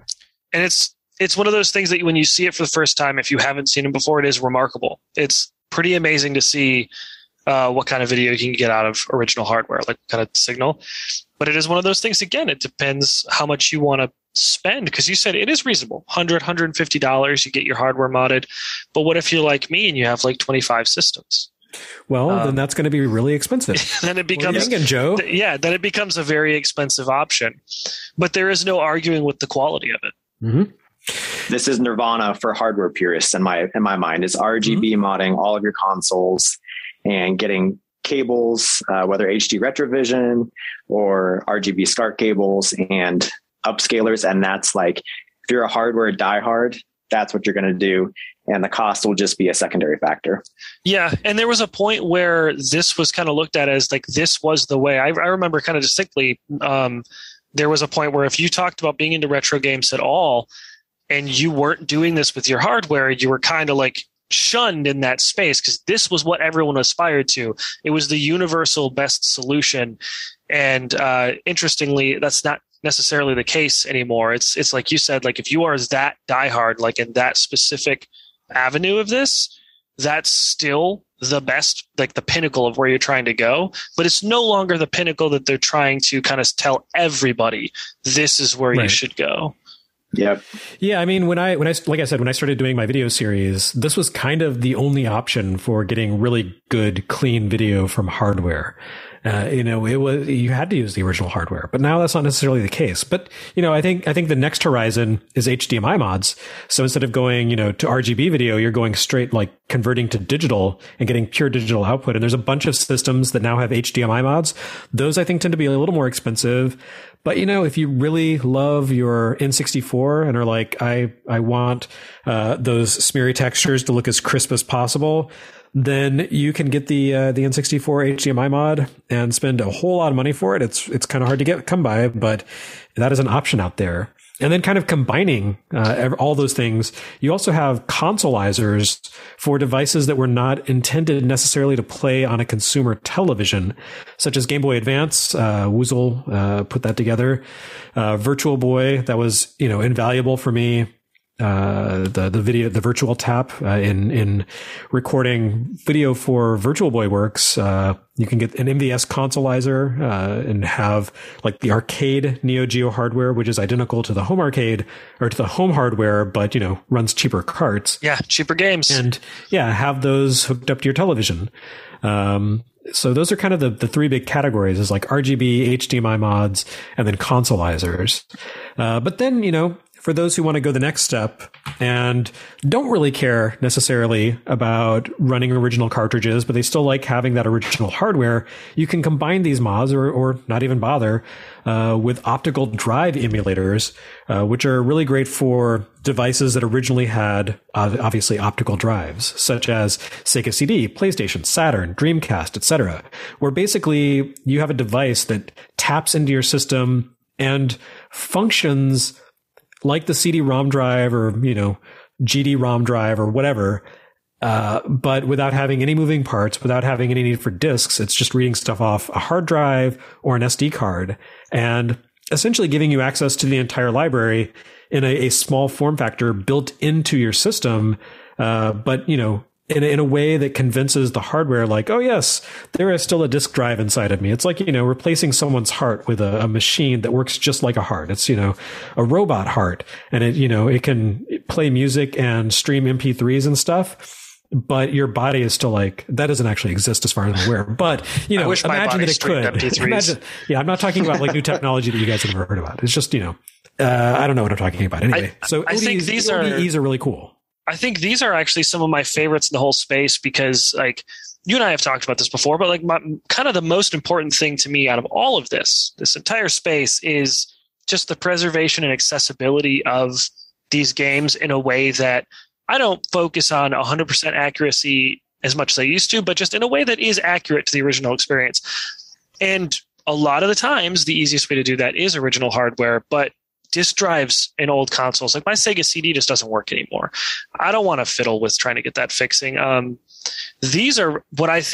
and it's it's one of those things that when you see it for the first time, if you haven't seen it before, it is remarkable. It's pretty amazing to see uh, what kind of video you can get out of original hardware, like kind of signal. But it is one of those things, again, it depends how much you want to spend, because you said it is reasonable. one hundred dollars, one hundred fifty dollars, you get your hardware modded. But what if you're like me and you have like twenty-five systems? Well, um, then that's going to be really expensive. Then it becomes, thinking, Joe? Th- yeah, then it becomes a very expensive option. But there is no arguing with the quality of it. Mm-hmm. This is nirvana for hardware purists in my in my mind. Is R G B mm-hmm. modding all of your consoles and getting cables, uh, whether H D Retrovision or R G B SCART cables and upscalers, and that's like, if you're a hardware diehard, that's what you're going to do, and the cost will just be a secondary factor. Yeah, and there was a point where this was kind of looked at as like this was the way. I, I remember kind of distinctly. Um, there was a point where if you talked about being into retro games at all, and you weren't doing this with your hardware, you were kind of like shunned in that space, because this was what everyone aspired to. It was the universal best solution. And uh, interestingly, that's not necessarily the case anymore. It's it's like you said, like if you are that diehard, like in that specific avenue of this, that's still the best, like the pinnacle of where you're trying to go. But it's no longer the pinnacle that they're trying to kind of tell everybody, this is where right. you should go. Yep. Yeah. I mean, when I, when I, like I said, when I started doing my video series, this was kind of the only option for getting really good, clean video from hardware. Uh, you know, it was, you had to use the original hardware, but now that's not necessarily the case. But, you know, I think, I think the next horizon is H D M I mods. So instead of going, you know, to R G B video, you're going straight, like converting to digital and getting pure digital output. And there's a bunch of systems that now have H D M I mods. Those I think tend to be a little more expensive. But, you know, if you really love your N sixty-four and are like, I, I want, uh, those smeary textures to look as crisp as possible, then you can get the, uh, the N sixty-four H D M I mod and spend a whole lot of money for it. It's, it's kind of hard to get, come by, but that is an option out there. And then kind of combining, uh, all those things, you also have consoleizers for devices that were not intended necessarily to play on a consumer television, such as Game Boy Advance. Uh, Woozle, uh, put that together. Uh, Virtual Boy, that was, you know, invaluable for me. Uh, the, the video, the virtual tap, uh, in, in recording video for Virtual Boy Works. Uh, you can get an M V S consoleizer, uh, and have like the arcade Neo Geo hardware, which is identical to the home arcade or to the home hardware, but, you know, runs cheaper carts. Yeah. Cheaper games. And yeah, have those hooked up to your television. Um, so those are kind of the, the three big categories, is like R G B, H D M I mods, and then consoleizers. Uh, but then, you know, for those who want to go the next step and don't really care necessarily about running original cartridges, but they still like having that original hardware, you can combine these mods or, or not even bother, uh, with optical drive emulators, uh, which are really great for devices that originally had, uh, obviously optical drives, such as Sega C D, PlayStation, Saturn, Dreamcast, et cetera, where basically you have a device that taps into your system and functions like the C D-ROM drive or, you know, G D-ROM drive or whatever, uh, but without having any moving parts, without having any need for disks. It's just reading stuff off a hard drive or an S D card and essentially giving you access to the entire library in a, a small form factor built into your system. Uh, but, you know, in a, in a way that convinces the hardware, like, oh, yes, there is still a disk drive inside of me. It's like, you know, replacing someone's heart with a, a machine that works just like a heart. It's, you know, a robot heart. And it, you know, it can play music and stream M P threes and stuff. But your body is still like, that doesn't actually exist as far as I'm aware. But, you know, imagine that it could. Imagine, yeah, I'm not talking about like new technology that you guys have never heard about. It's just, you know, uh, I don't know what I'm talking about. Anyway, I, so I O D Es, think these O D Es are, are really cool. I think these are actually some of my favorites in the whole space because, like, you and I have talked about this before, but like, my, kind of the most important thing to me out of all of this, this entire space, is just the preservation and accessibility of these games in a way that I don't focus on one hundred percent accuracy as much as I used to, but just in a way that is accurate to the original experience. And a lot of the times, the easiest way to do that is original hardware, but disk drives in old consoles, like my Sega C D just doesn't work anymore. I don't want to fiddle with trying to get that fixing. Um, these are what I think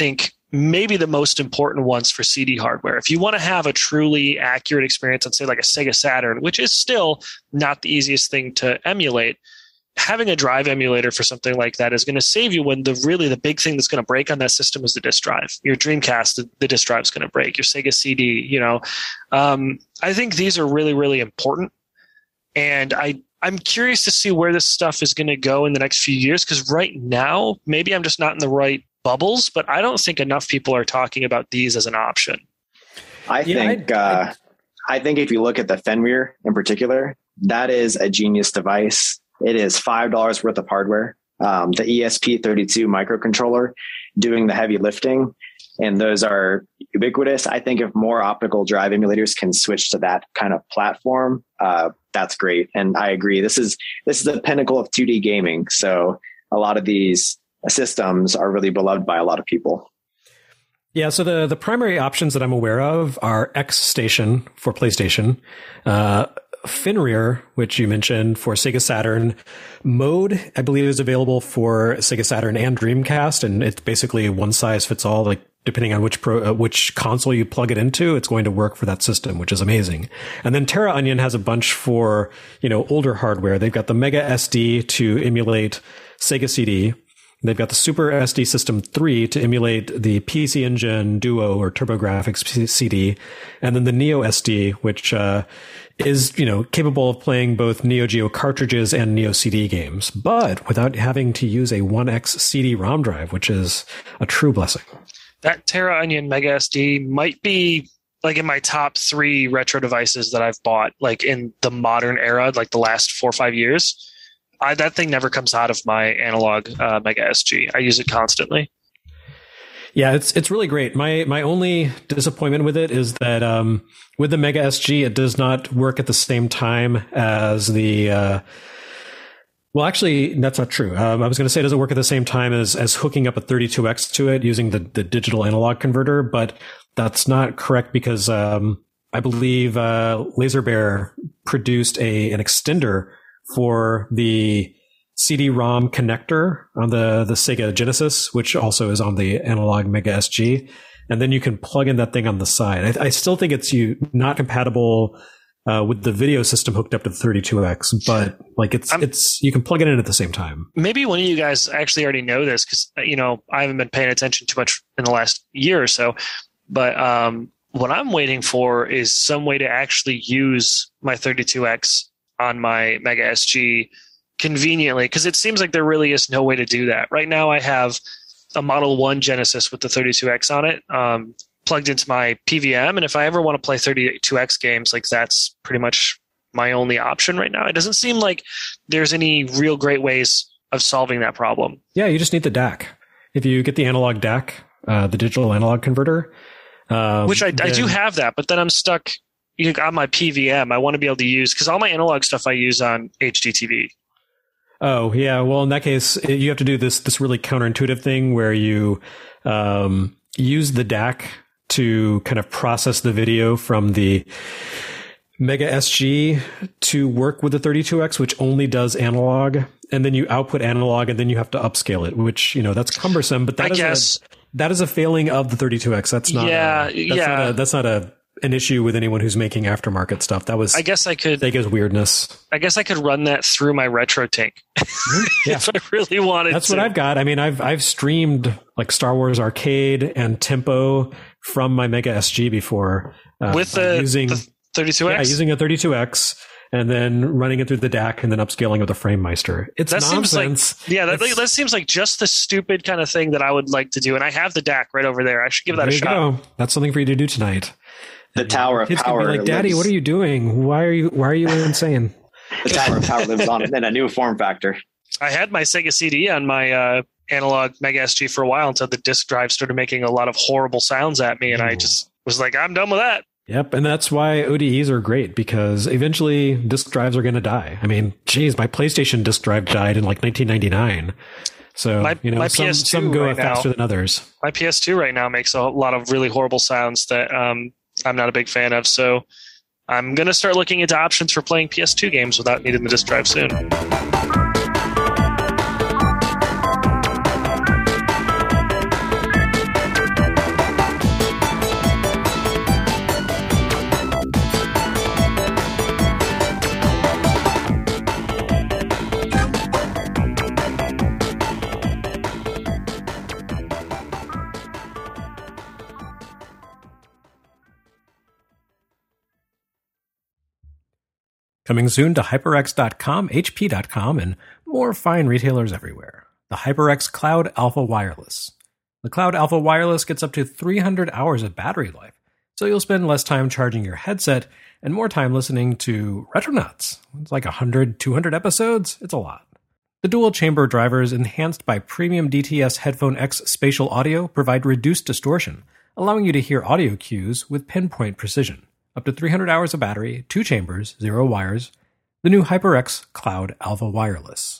maybe the most important ones for C D hardware. If you want to have a truly accurate experience on, say, like a Sega Saturn, which is still not the easiest thing to emulate, having a drive emulator for something like that is going to save you when the really the big thing that's going to break on that system is the disk drive. Your Dreamcast, the, the disk drive is going to break. Your Sega C D, you know. Um, I think these are really, really important. And I, I'm curious to see where this stuff is going to go in the next few years, because right now, maybe I'm just not in the right bubbles, but I don't think enough people are talking about these as an option. I Yeah, think I- uh, I think if you look at the Fenrir in particular, that is a genius device. It is five dollars worth of hardware. Um, the E S P thirty-two microcontroller doing the heavy lifting, and those are ubiquitous. I think if more optical drive emulators can switch to that kind of platform, uh, that's great. And I agree. This is this is the pinnacle of two D gaming. So a lot of these systems are really beloved by a lot of people. Yeah, so the, the primary options that I'm aware of are X Station for PlayStation, uh, Fenrir, which you mentioned for Sega Saturn. Mode, I believe, is available for Sega Saturn and Dreamcast, and it's basically one size fits all. Like depending on which pro, uh, which console you plug it into, it's going to work for that system, which is amazing. And then Terra Onion has a bunch for, you know, older hardware. They've got the Mega S D to emulate Sega C D. They've got the Super S D System three to emulate the P C Engine Duo or TurboGrafx C D, and then the Neo S D, which uh, is, you know, capable of playing both Neo Geo cartridges and Neo C D games, but without having to use a one X C D ROM drive, which is a true blessing. That Terra Onion Mega S D might be like in my top three retro devices that I've bought, like in the modern era, like the last four or five years. I, that thing never comes out of my analog uh, Mega S G. I use it constantly. Yeah, it's it's really great. My my only disappointment with it is that um, with the Mega S G, it does not work at the same time as the. Uh, well, actually, that's not true. Um, I was going to say it doesn't work at the same time as as hooking up a thirty-two X to it using the the digital analog converter, but that's not correct because um, I believe uh, Laser Bear produced a an extender for the C D ROM connector on the, the Sega Genesis, which also is on the analog Mega S G. And then you can plug in that thing on the side. I, I still think it's you not compatible uh, with the video system hooked up to the thirty-two X, but like it's, I'm, it's, you can plug it in at the same time. Maybe one of you guys actually already know this because, you know, I haven't been paying attention too much in the last year or so, but um, what I'm waiting for is some way to actually use my thirty-two X on my Mega S G conveniently, because it seems like there really is no way to do that. Right now I have a Model one Genesis with the thirty-two X on it um, plugged into my P V M, and if I ever want to play thirty-two X games, like that's pretty much my only option right now. It doesn't seem like there's any real great ways of solving that problem. Yeah, you just need the D A C. If you get the analog D A C, uh, the digital analog converter. Um, Which I, then, I do have that, but then I'm stuck on my P V M. I want to be able to use, because all my analog stuff I use on H D T V. Oh, yeah. Well, in that case, you have to do this this really counterintuitive thing where you um, use the D A C to kind of process the video from the Mega S G to work with the thirty-two X, which only does analog. And then you output analog, and then you have to upscale it, which, you know, that's cumbersome. But that I is guess. A, that is a failing of the thirty-two X. That's not. Yeah, a, that's yeah. Not a, that's not a. an issue with anyone who's making aftermarket stuff. That was, I guess I could, Sega's weirdness. I guess I could run that through my RetroTink Yeah. if I really wanted That's to. what I've got. I mean, I've, I've streamed like Star Wars Arcade and Tempo from my Mega S G before. Uh, With the, using, the thirty-two X? Yeah, using a thirty-two X and then running it through the D A C and then upscaling with the FrameMeister. It's that nonsense. Seems like, yeah, that, that seems like just the stupid kind of thing that I would like to do. And I have the D A C right over there. I should give that there a you shot. Go. That's something for you to do tonight. The Tower of Kids Power. Could be like, Daddy, lives, what are you doing? Why are you? Why are you insane? The Tower of Power lives on in a new form factor. I had my Sega C D on my uh, analog Mega S G for a while until the disk drive started making a lot of horrible sounds at me, and Ooh. I just was like, I'm done with that. Yep, and that's why O D Es are great, because eventually disk drives are going to die. I mean, geez, my PlayStation disk drive died in like nineteen ninety-nine. So, my, you know, my some, P S two some go right faster now, than others. My P S two right now makes a lot of really horrible sounds that um, I'm not a big fan of. So I'm going to start looking into options for playing P S two games without needing the disk drive soon. Coming soon to HyperX dot com, H P dot com, and more fine retailers everywhere. The HyperX Cloud Alpha Wireless. The Cloud Alpha Wireless gets up to three hundred hours of battery life, so you'll spend less time charging your headset and more time listening to Retronauts. It's like one hundred, two hundred episodes. It's a lot. The dual chamber drivers, enhanced by premium D T S Headphone X spatial audio, provide reduced distortion, allowing you to hear audio cues with pinpoint precision. Up to three hundred hours of battery, two chambers, zero wires. The new HyperX Cloud Alpha Wireless.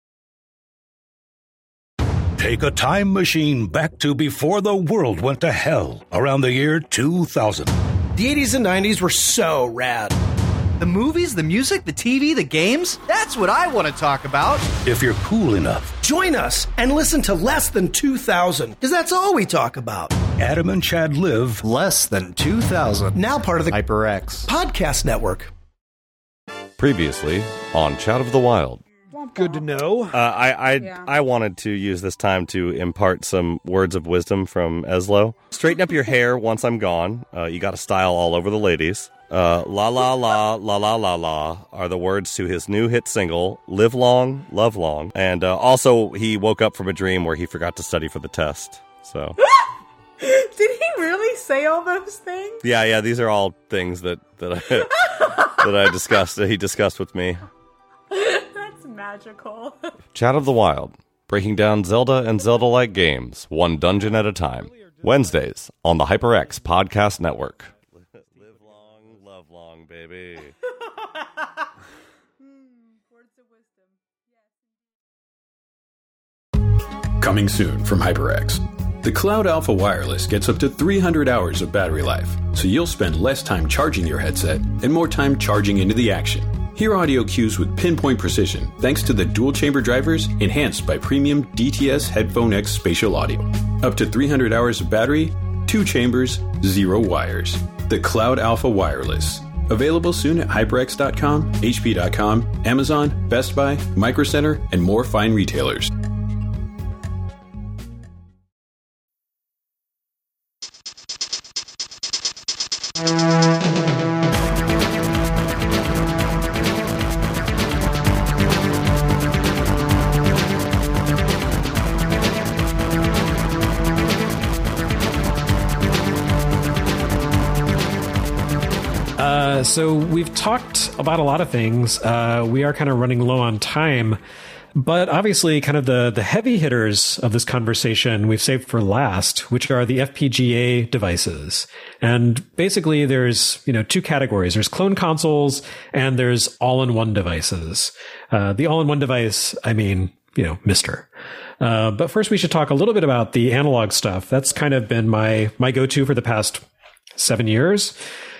Take a time machine back to before the world went to hell, around the year two thousand. The eighties and nineties were so rad. The movies, the music, the T V, the games, that's what I want to talk about. If you're cool enough, join us and listen to Less Than two thousand, because that's all we talk about. Adam and Chad live Less Than two thousand. Now part of the HyperX Podcast Network. Previously on Chat of the Wild. Good to know. Uh, I I, Yeah. I wanted to use this time to impart some words of wisdom from Eslo. Straighten up your hair once I'm gone. Uh, you got a style all over the ladies. Uh, la la la la la la la are the words to his new hit single, Live Long, Love Long. And uh, also, he woke up from a dream where he forgot to study for the test. So, Did he really say all those things? yeah, yeah, these are all things that, that, I, that I discussed, that he discussed with me. That's magical. Chat of the Wild, breaking down Zelda and Zelda-like games, one dungeon at a time. Wednesdays on the HyperX Podcast Network. Live long, love long, baby. Words of wisdom. Coming soon from HyperX. The Cloud Alpha Wireless gets up to three hundred hours of battery life, so you'll spend less time charging your headset and more time charging into the action. Hear audio cues with pinpoint precision thanks to the dual chamber drivers enhanced by premium D T S Headphone X spatial audio. Up to three hundred hours of battery, two chambers, zero wires. The Cloud Alpha Wireless. Available soon at HyperX dot com, H P dot com, Amazon, Best Buy, Micro Center, and more fine retailers. Uh, so we've talked about a lot of things. Uh, we are kind of running low on time, but obviously kind of the, the heavy hitters of this conversation we've saved for last, which are the F P G A devices. And basically there's, you know, two categories. There's clone consoles and there's all-in-one devices. Uh, the all-in-one device, I mean, you know, Mister Uh, but first we should talk a little bit about the analog stuff. That's kind of been my, my go-to for the past seven years.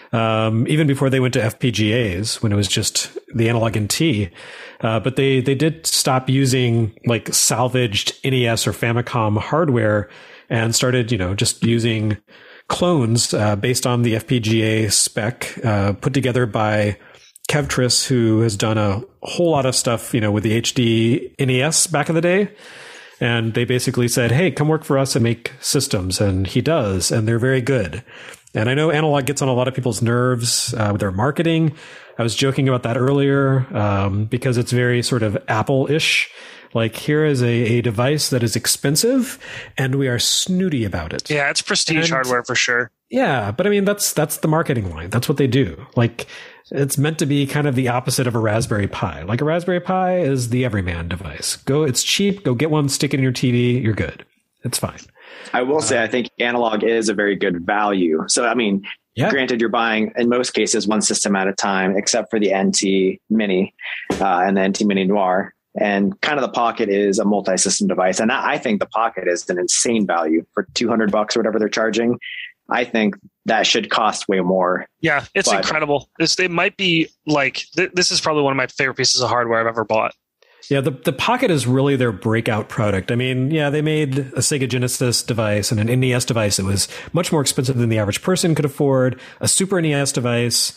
Um, even before they went to F P G As, when it was just the analog N T. Uh, but they, they did stop using like salvaged N E S or Famicom hardware and started, you know, just using clones, uh, based on the F P G A spec, uh, put together by Kevtris, who has done a whole lot of stuff, you know, with the H D N E S back in the day. And they basically said, hey, come work for us and make systems. And he does. And they're very good. And I know analog gets on a lot of people's nerves uh, with their marketing. I was joking about that earlier um, because it's very sort of Apple-ish. Like, here is a, a device that is expensive, and we are snooty about it. Yeah, it's prestige And- hardware for sure. Yeah, but I mean, that's that's the marketing line. That's what they do. Like, it's meant to be kind of the opposite of a Raspberry Pi. Like, a Raspberry Pi is the everyman device. Go, it's cheap. Go get one, stick it in your T V. You're good. It's fine. I will say, I think analog is a very good value. So, I mean, Yeah. granted, you're buying, in most cases, one system at a time, except for the N T Mini uh, and the N T Mini Noir. And kind of the Pocket is a multi-system device. And I I think the Pocket is an insane value for two hundred bucks or whatever they're charging. I think that should cost way more. Yeah, it's But- incredible. It's, it might be like, th- this is probably one of my favorite pieces of hardware I've ever bought. Yeah, the, the Pocket is really their breakout product. I mean, yeah, they made a Sega Genesis device and an N E S device that was much more expensive than the average person could afford, a Super N E S device,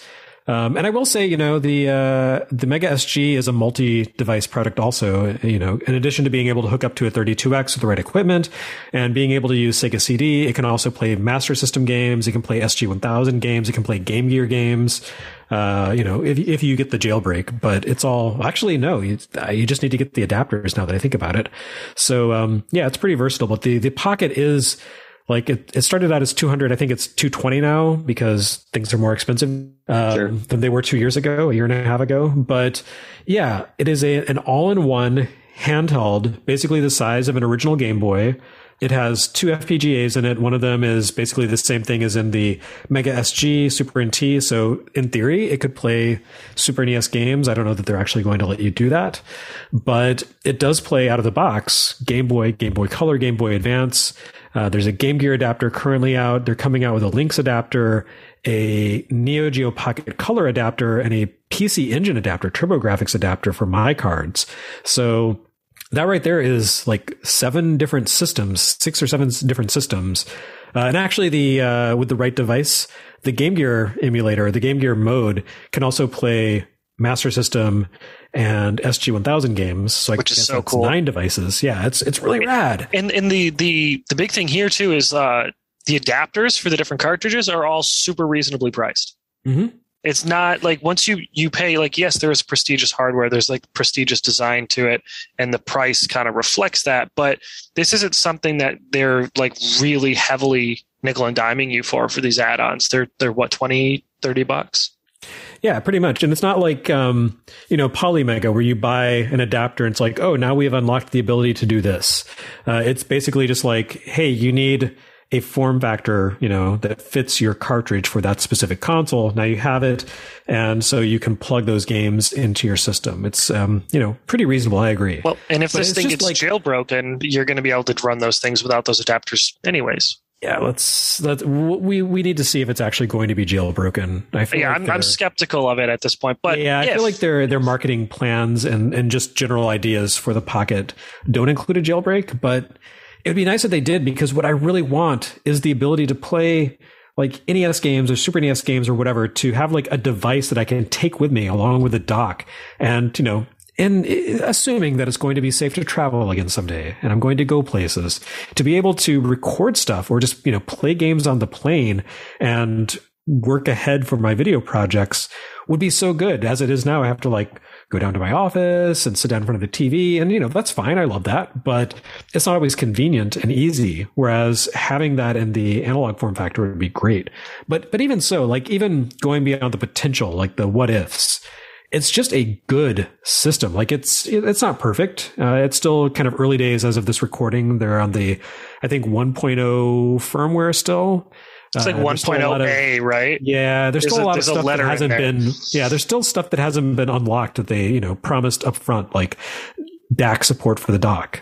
Um, and I will say, you know, the uh, the Mega S G is a multi-device product also. You know, in addition to being able to hook up to a thirty-two X with the right equipment and being able to use Sega C D, it can also play Master System games. It can play S G one thousand games. It can play Game Gear games. Uh, you know, if if you get the jailbreak, but it's all actually no, you, you just need to get the adapters now that I think about it. So um, yeah, it's pretty versatile. But the the Pocket is. Like it, it started out as two hundred. I think it's two twenty now because things are more expensive um, sure. than they were two years ago, a year and a half ago. But yeah, it is a, an all-in-one handheld, basically the size of an original Game Boy. It has two F P G As in it. One of them is basically the same thing as in the Mega S G, Super N T. So in theory, it could play Super N E S games. I don't know that they're actually going to let you do that, but it does play out of the box Game Boy, Game Boy Color, Game Boy Advance. Uh, there's a Game Gear adapter currently out. They're coming out with a Lynx adapter, a Neo Geo Pocket Color adapter, and a P C Engine adapter, TurboGrafx adapter for my cards. So that right there is like seven different systems, six or seven different systems. Uh, and actually the, uh, with the right device, the Game Gear emulator, the Game Gear mode can also play Master System and S G one thousand games. So I Which is guess so that's cool. Nine devices. Yeah, it's it's really rad. And and the the the big thing here too is uh, the adapters for the different cartridges are all super reasonably priced. Mm-hmm. It's not like once you you pay, like, yes, there is prestigious hardware, there's like prestigious design to it, and the price kind of reflects that. But this isn't something that they're like really heavily nickel and diming you for for these add-ons. They're they're what, twenty, thirty bucks. Yeah, pretty much. And it's not like, um, you know, Polymega where you buy an adapter and it's like, oh, now we have unlocked the ability to do this. Uh, it's basically just like, hey, you need a form factor, you know, that fits your cartridge for that specific console. Now you have it. And so you can plug those games into your system. It's, um, you know, pretty reasonable. I agree. Well, and if But this it's thing just gets like- jailbroken, you're going to be able to run those things without those adapters anyways. Yeah, let's, let we, we need to see if it's actually going to be jailbroken. I feel Yeah, like I'm, they're- I'm skeptical of it at this point. But yeah, I if, feel like their their marketing plans and, and just general ideas for the Pocket don't include a jailbreak, but it would be nice if they did, because what I really want is the ability to play like N E S games or Super N E S games or whatever, to have like a device that I can take with me along with a dock, and, you know, and assuming that it's going to be safe to travel again someday and I'm going to go places, to be able to record stuff or just, you know, play games on the plane and work ahead for my video projects would be so good. As it is now, I have to like go down to my office and sit down in front of the T V, and, you know, that's fine. I love that, but it's not always convenient and easy. Whereas having that in the analog form factor would be great. But, but even so, like even going beyond the potential, like the what ifs, it's just a good system. Like it's, it's not perfect. Uh, it's still kind of early days as of this recording. They're on the, I think one point oh firmware still. It's like Uh, there's still a one point oh lot of- A, right? Yeah, there's, There's still a, a- lot of there's a stuff that letter in hasn't there. been. Yeah, there's still stuff that hasn't been unlocked that they, you know, promised up front, like D A C support for the dock.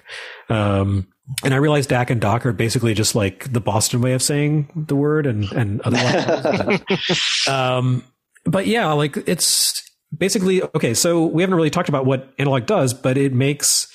Um, and I realize D A C and dock are basically just like the Boston way of saying the word, and and other languages. um, but yeah, like it's basically okay. So we haven't really talked about what analog does, but it makes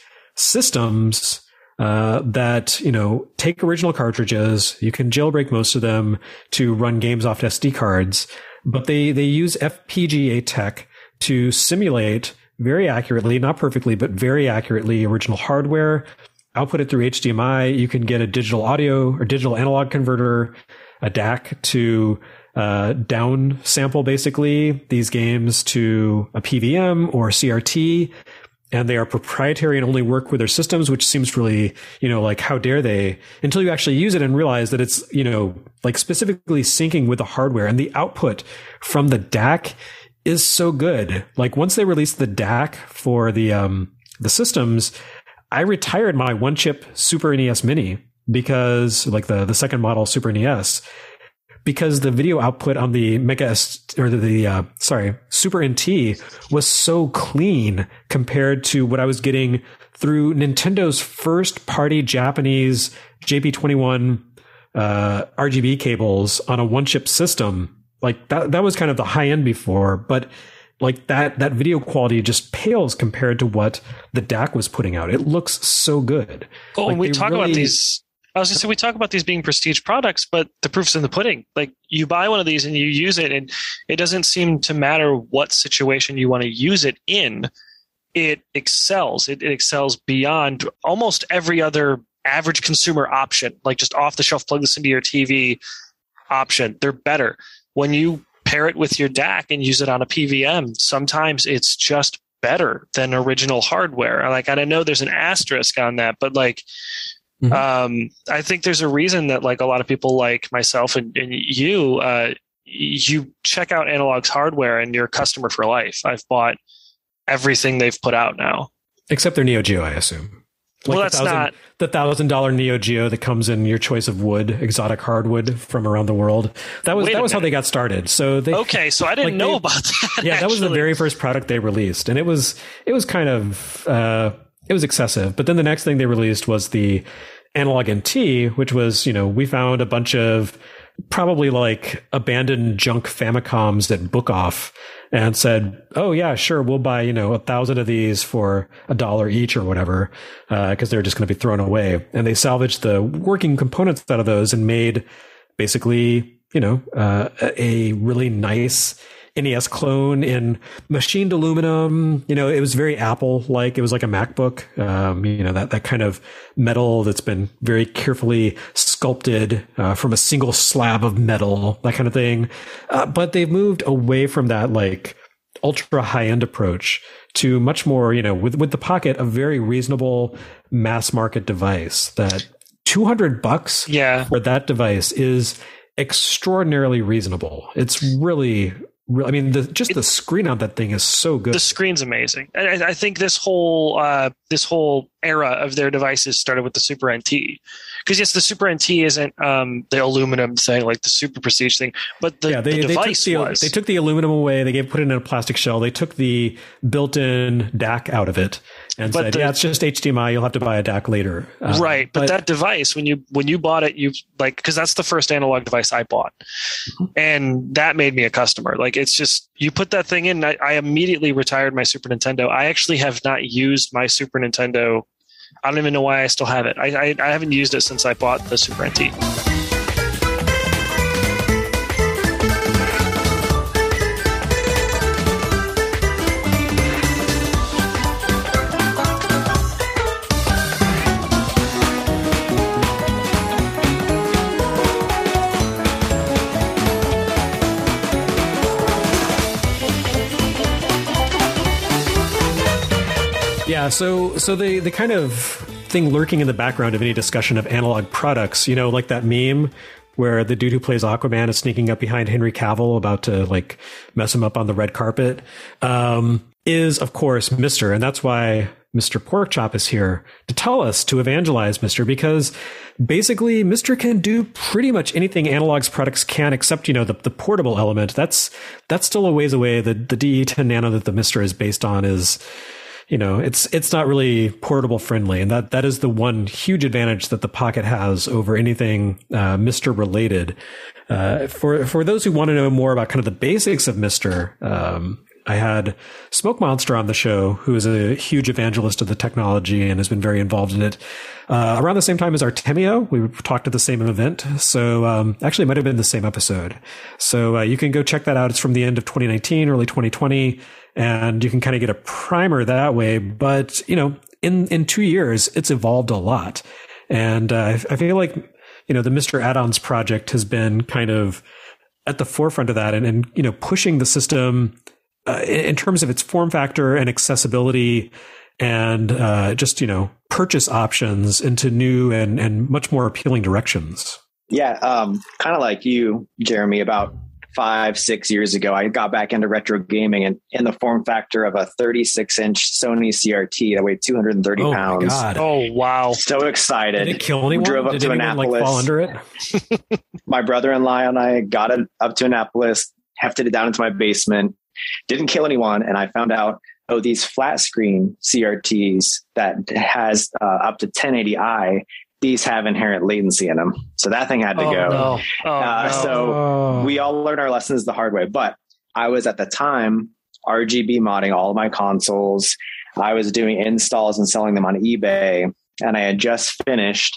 systems uh, that, you know, take original cartridges. You can jailbreak most of them to run games off S D cards, but they, they use F P G A tech to simulate very accurately, not perfectly, but very accurately original hardware, output it through H D M I. You can get a digital audio or digital analog converter, a D A C to uh, down sample basically these games to a P V M or C R T. And they are proprietary and only work with their systems, which seems really, you know, like, how dare they, until you actually use it and realize that it's, you know, like specifically syncing with the hardware, and the output from the D A C is so good. Like once they released the D A C for the, um, the systems, I retired my one chip Super N E S Mini because like the, the second model Super N E S, because the video output on the Mega S or the, the uh, sorry, Super N T was so clean compared to what I was getting through Nintendo's first party Japanese J P twenty-one uh, R G B cables on a one chip system. Like that, that was kind of the high end before, but like that, that video quality just pales compared to what the D A C was putting out. It looks so good. Oh, like and we they talk really- about these. I was going to say, we talk about these being prestige products, but the proof's in the pudding. Like, you buy one of these and you use it, and it doesn't seem to matter what situation you want to use it in. It excels. It, it excels beyond almost every other average consumer option, like just off the shelf, plug this into your T V option. They're better. When you pair it with your D A C and use it on a P V M, sometimes it's just better than original hardware. Like, I know there's an asterisk on that, but like, mm-hmm. um, I think there's a reason that like a lot of people like myself and, and you, uh, you check out Analog's hardware and you're a customer for life. I've bought everything they've put out now, except their Neo Geo, I assume. Like well, that's thousand, not the thousand dollar Neo Geo that comes in your choice of wood, exotic hardwood from around the world. That was that was minute. how they got started. So they okay. So I didn't like know they, about that. Yeah, actually. That was the very first product they released, and it was it was kind of uh, it was excessive. But then the next thing they released was the Analog N T, which was, you know, we found a bunch of probably like abandoned junk Famicoms at Book Off and said, oh yeah, sure, we'll buy, you know, a thousand of these for a dollar each or whatever, uh, cause they're just going to be thrown away. And they salvaged the working components out of those and made basically, you know, uh, a really nice N E S clone in machined aluminum. You know, it was very Apple-like. It was like a MacBook, um, you know, that, that kind of metal that's been very carefully sculpted uh, from a single slab of metal, that kind of thing. Uh, but they've moved away from that, like, ultra high-end approach to much more, you know, with, with the Pocket, a very reasonable mass market device that two hundred bucks yeah. for that device is extraordinarily reasonable. It's really... I mean, the, just it, the screen on that thing is so good. The screen's amazing. I, I think this whole uh, this whole era of their devices started with the Super N T. Because yes, the Super N T isn't um, the aluminum thing, like the Super Prestige thing, but the, yeah, they, the they device took the, was. They took the aluminum away. They gave put it in a plastic shell. They took the built-in D A C out of it and but said, the, "Yeah, it's just H D M I. You'll have to buy a D A C later." Um, right, but, but that device, when you when you bought it, you like because that's the first analog device I bought, mm-hmm. and that made me a customer. Like, it's just you put that thing in. I, I immediately retired my Super Nintendo. I actually have not used my Super Nintendo. I don't even know why I still have it. I, I, I haven't used it since I bought the Super N T. Yeah, so so the the kind of thing lurking in the background of any discussion of analog products, you know, like that meme where the dude who plays Aquaman is sneaking up behind Henry Cavill about to like mess him up on the red carpet, um, is of course Mister And that's why Mister Porkchop is here to tell us, to evangelize Mister because basically Mister can do pretty much anything Analog's products can, except, you know, the, the portable element. That's that's still a ways away. The the D E ten Nano that the Mister is based on is, you know, it's it's not really portable friendly, and that that is the one huge advantage that the Pocket has over anything uh, Mister related. Uh, for for those who want to know more about kind of the basics of Mister, um, I had Smoke Monster on the show, who is a huge evangelist of the technology and has been very involved in it. Uh, around the same time as Artemio, we talked at the same event. So um, actually, it might have been the same episode. So uh, you can go check that out. It's from the end of twenty nineteen, early twenty twenty. And you can kind of get a primer that way. But, you know, in, in two years, it's evolved a lot. And uh, I feel like, you know, the Mister Add-ons project has been kind of at the forefront of that and, and you know, pushing the system uh, in, in terms of its form factor and accessibility and uh, just, you know, purchase options into new and, and much more appealing directions. Yeah, um, kind of like you, Jeremy, about five, six years ago, I got back into retro gaming and in the form factor of a thirty-six inch Sony C R T that weighed two hundred thirty oh pounds. My God. Oh, wow. So excited. Did it kill anyone? Drove up Did to anyone, Annapolis. Like, fall under it? My brother-in-law and I got it up to Annapolis, hefted it down into my basement, didn't kill anyone. And I found out, oh, these flat screen C R Ts that has uh, up to ten eighty i, these have inherent latency in them. So that thing had to oh, go. No. Oh, uh, no. So we all learned our lessons the hard way. But I was at the time R G B modding all of my consoles. I was doing installs and selling them on eBay. And I had just finished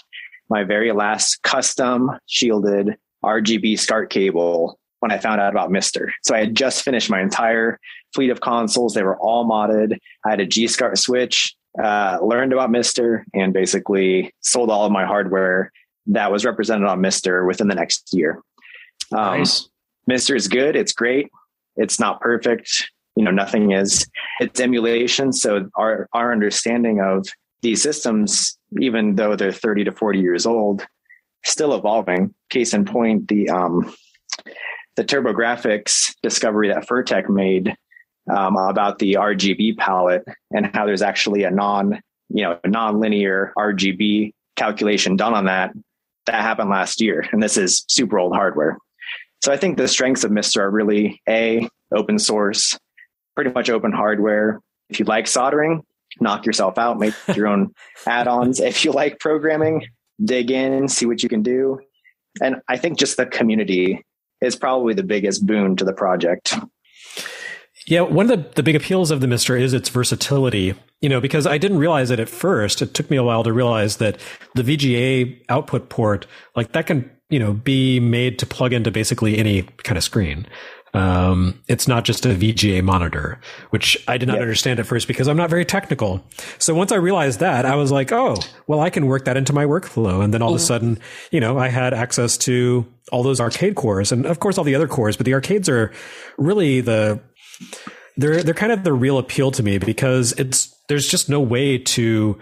my very last custom shielded R G B SCART cable when I found out about Mister. So I had just finished my entire fleet of consoles. They were all modded. I had a G SCART switch, uh, learned about Mister, and basically sold all of my hardware that was represented on Mister within the next year. Um, nice. Mister is good. It's great. It's not perfect. You know, nothing is. It's emulation. So our, our understanding of these systems, even though they're thirty to forty years old, still evolving. Case in point, the um, the TurboGrafx discovery that Furtek made um, about the R G B palette and how there's actually a non, you know, non-linear R G B calculation done on that. That happened last year, and this is super old hardware. So I think the strengths of Mister are really A, open source, pretty much open hardware. If you like soldering, knock yourself out, make your own add-ons. If you like programming, dig in, see what you can do. And I think just the community is probably the biggest boon to the project. Yeah, one of the, the big appeals of the Mister is its versatility, you know, because I didn't realize it at first. It took me a while to realize that the V G A output port, like that can, you know, be made to plug into basically any kind of screen. Um, it's not just a V G A monitor, which I did not yeah. understand at first because I'm not very technical. So once I realized that, I was like, oh, well, I can work that into my workflow. And then all mm. of a sudden, you know, I had access to all those arcade cores and of course all the other cores, but the arcades are really the, they're, they're kind of the real appeal to me because it's, there's just no way to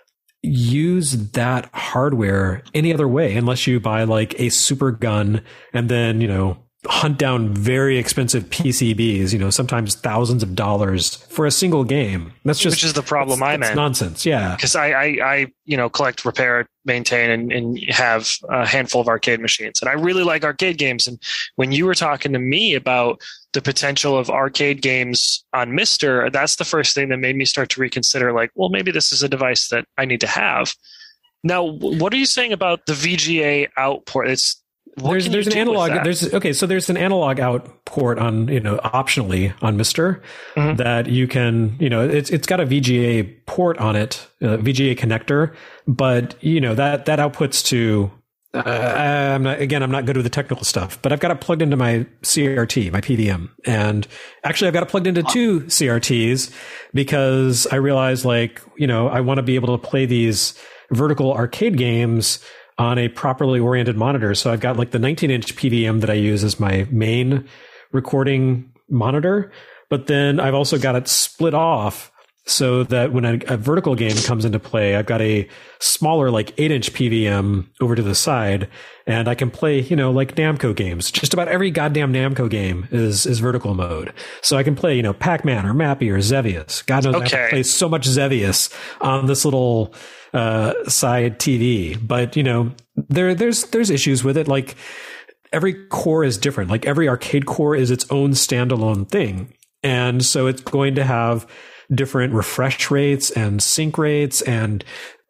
use that hardware any other way unless you buy like a super gun and then, you know, hunt down very expensive P C Bs, you know, sometimes thousands of dollars for a single game. That's just, which is the problem I'm in. Nonsense. Yeah. Because I, I, I, you know, collect, repair, maintain, and, and have a handful of arcade machines. And I really like arcade games. And when you were talking to me about the potential of arcade games on Mister, that's the first thing that made me start to reconsider, like, well, maybe this is a device that I need to have. Now, what are you saying about the V G A out port? It's, What there's there's an analog there's okay so there's an analog out port on, you know, optionally on Mister mm-hmm. that you can, you know, it's it's got a V G A port on it, a V G A connector, but you know that that outputs to uh, I'm not, again I'm not good with the technical stuff, but I've got it plugged into my C R T, my P V M, and actually I've got it plugged into two C R Ts because I realized, like, you know, I want to be able to play these vertical arcade games on a properly oriented monitor. So I've got like the nineteen inch P V M that I use as my main recording monitor, but then I've also got it split off so that when a, a vertical game comes into play, I've got a smaller like eight inch P V M over to the side, and I can play, you know, like Namco games. Just about every goddamn Namco game is is vertical mode. So I can play, you know, Pac-Man or Mappy or Xevious. God knows okay. I have to play so much Xevious on this little uh side T V, but you know, there there's there's issues with it. Like every core is different. Like every arcade core is its own standalone thing, and so it's going to have different refresh rates and sync rates and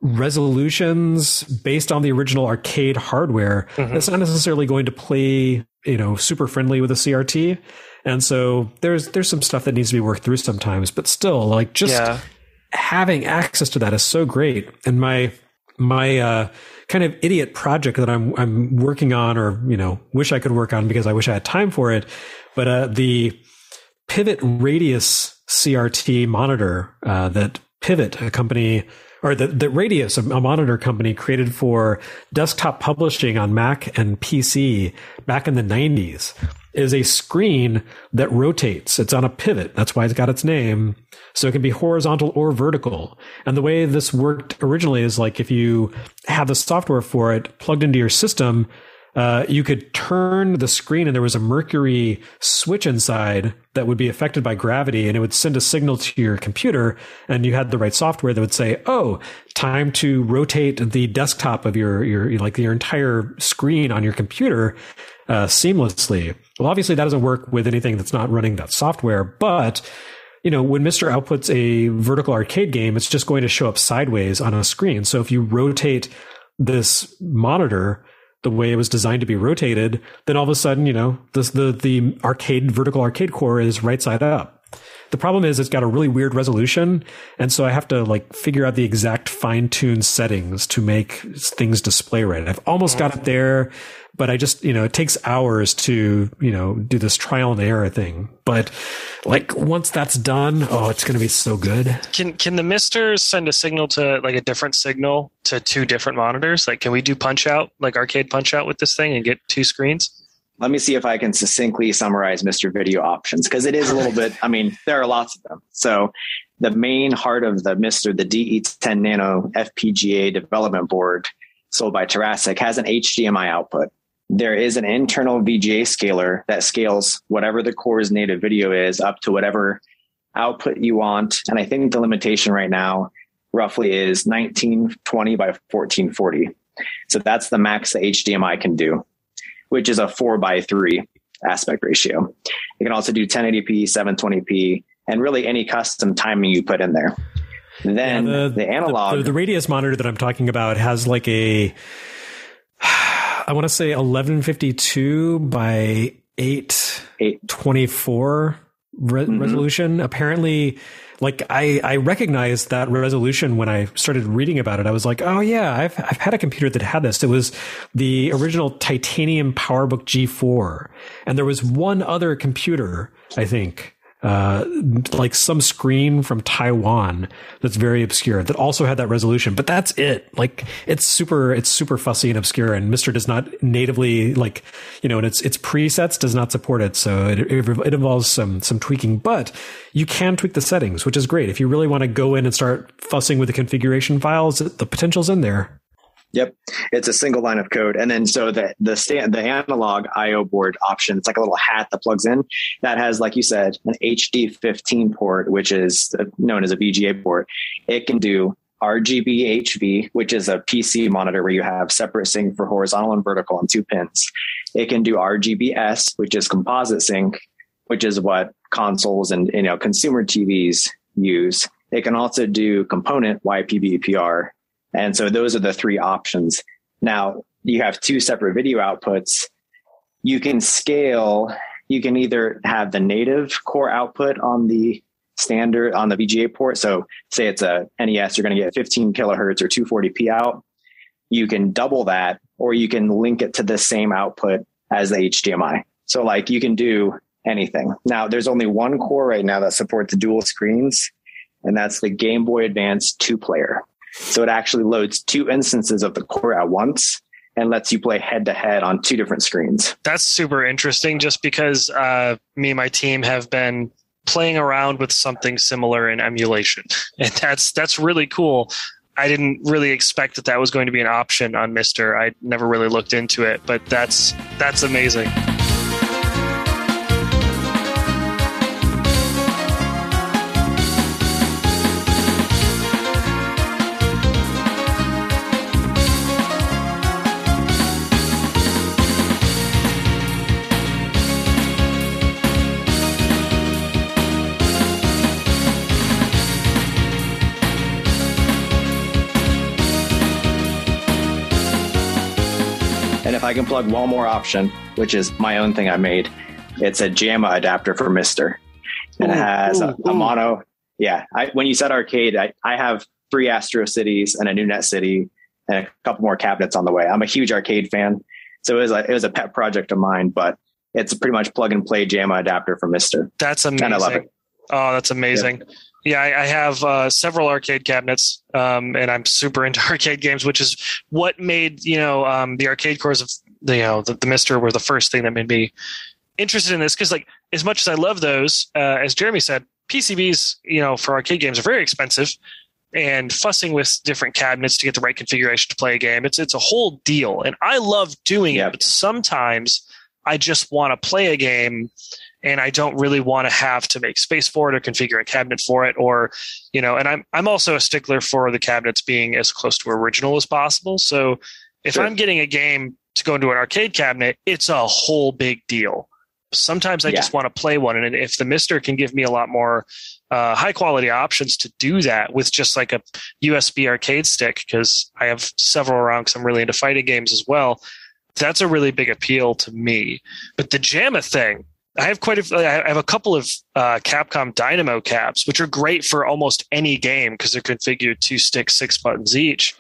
resolutions based on the original arcade hardware. Mm-hmm. That's not necessarily going to play, you know, super friendly with a C R T, and so there's there's some stuff that needs to be worked through sometimes. But still, like just yeah. having access to that is so great. And my my uh, kind of idiot project that I'm I'm working on, or you know, wish I could work on because I wish I had time for it. But uh, the Pivot Radius C R T monitor uh, that Pivot, a company, or the, the Radius, a monitor company created for desktop publishing on Mac and P C back in the nineties, is a screen that rotates. It's on a pivot. That's why it's got its name. So it can be horizontal or vertical. And the way this worked originally is like if you have the software for it plugged into your system, uh, you could turn the screen and there was a mercury switch inside that would be affected by gravity, and it would send a signal to your computer, and you had the right software that would say, oh, time to rotate the desktop of your, your, like your entire screen on your computer uh, seamlessly. Well, obviously that doesn't work with anything that's not running that software, but you know, when Mister outputs a vertical arcade game, it's just going to show up sideways on a screen. So if you rotate this monitor the way it was designed to be rotated, then all of a sudden, you know, this, the the arcade vertical arcade core is right side up. The problem is it's got a really weird resolution, and so I have to like figure out the exact fine-tuned settings to make things display right. I've almost got it there, but I just, you know, it takes hours to, you know, do this trial and error thing. But like once that's done, oh, it's going to be so good. Can can the Mister send a signal to like a different signal to two different monitors? Like, can we do punch out, like arcade punch out with this thing and get two screens? Let me see if I can succinctly summarize Mister Video options, because it is a little bit, I mean, there are lots of them. So the main heart of the Mister, the D E ten Nano F P G A development board sold by Terasic, has an H D M I output. There is an internal V G A scaler that scales whatever the core's native video is up to whatever output you want. And I think the limitation right now roughly is nineteen twenty by fourteen forty. So that's the max the H D M I can do, which is a four by three aspect ratio. You can also do ten eighty p, seven twenty p, and really any custom timing you put in there. Then yeah, the, the analog... The, the, the Radius monitor that I'm talking about has like a, I want to say eleven fifty-two by eight twenty-four re- mm-hmm. resolution. Apparently, like I, I recognized that resolution when I started reading about it. I was like, oh yeah, I've I've had a computer that had this. It was the original Titanium PowerBook G four, and there was one other computer, I think, uh, like some screen from Taiwan that's very obscure that also had that resolution. But that's it. Like it's super, it's super fussy and obscure. And Mister does not natively, like, you know, and its its presets does not support it. So it, it, it involves some some tweaking. But you can tweak the settings, which is great. If you really want to go in and start fussing with the configuration files, the potential's in there. Yep. It's a single line of code. And then so the the stand, the analog I O board option, it's like a little hat that plugs in that has, like you said, an H D fifteen port, which is known as a V G A port. It can do R G B H V, which is a P C monitor where you have separate sync for horizontal and vertical on two pins. It can do R G B S, which is composite sync, which is what consoles and, you know, consumer T Vs use. It can also do component Y P B P R. And so those are the three options. Now you have two separate video outputs. You can scale, you can either have the native core output on the standard, on the V G A port. So say it's a N E S, you're going to get fifteen kilohertz or two forty p out. You can double that, or you can link it to the same output as the H D M I. So like you can do anything. Now there's only one core right now that supports dual screens, and that's the Game Boy Advance two player. So it actually loads two instances of the core at once and lets you play head to head on two different screens. That's super interesting, just because uh, me and my team have been playing around with something similar in emulation. And that's that's really cool. I didn't really expect that that was going to be an option on Mister. I never really looked into it, but that's that's amazing. And if I can plug one more option, which is my own thing I made, it's a JAMA adapter for Mister. And ooh, it has ooh, a, a mono. Yeah. I, when you said arcade, I, I have three Astro Cities and a New Net City and a couple more cabinets on the way. I'm a huge arcade fan. So it was a, it was a pet project of mine, but it's pretty much plug and play JAMA adapter for Mister. That's amazing. And I love it. Oh, that's amazing. Yeah. Yeah, I, I have uh, several arcade cabinets, um, and I'm super into arcade games, which is what made, you know, um, the arcade cores of the, you know, the, the Mister were the first thing that made me interested in this. Because, like, as much as I love those, uh, as Jeremy said, P C Bs, you know, for arcade games are very expensive, and fussing with different cabinets to get the right configuration to play a game, it's it's a whole deal. And I love doing yep. it, but sometimes I just want to play a game and I don't really want to have to make space for it or configure a cabinet for it, or, you know, and I'm I'm also a stickler for the cabinets being as close to original as possible. So if sure. I'm getting a game to go into an arcade cabinet, it's a whole big deal. Sometimes I yeah. just want to play one. And if the Mister can give me a lot more uh, high quality options to do that with just like a U S B arcade stick, because I have several around because I'm really into fighting games as well, that's a really big appeal to me. But the JAMA thing, I have quite a, I have a couple of uh, Capcom Dynamo caps, which are great for almost any game because they're configured two sticks, six buttons each.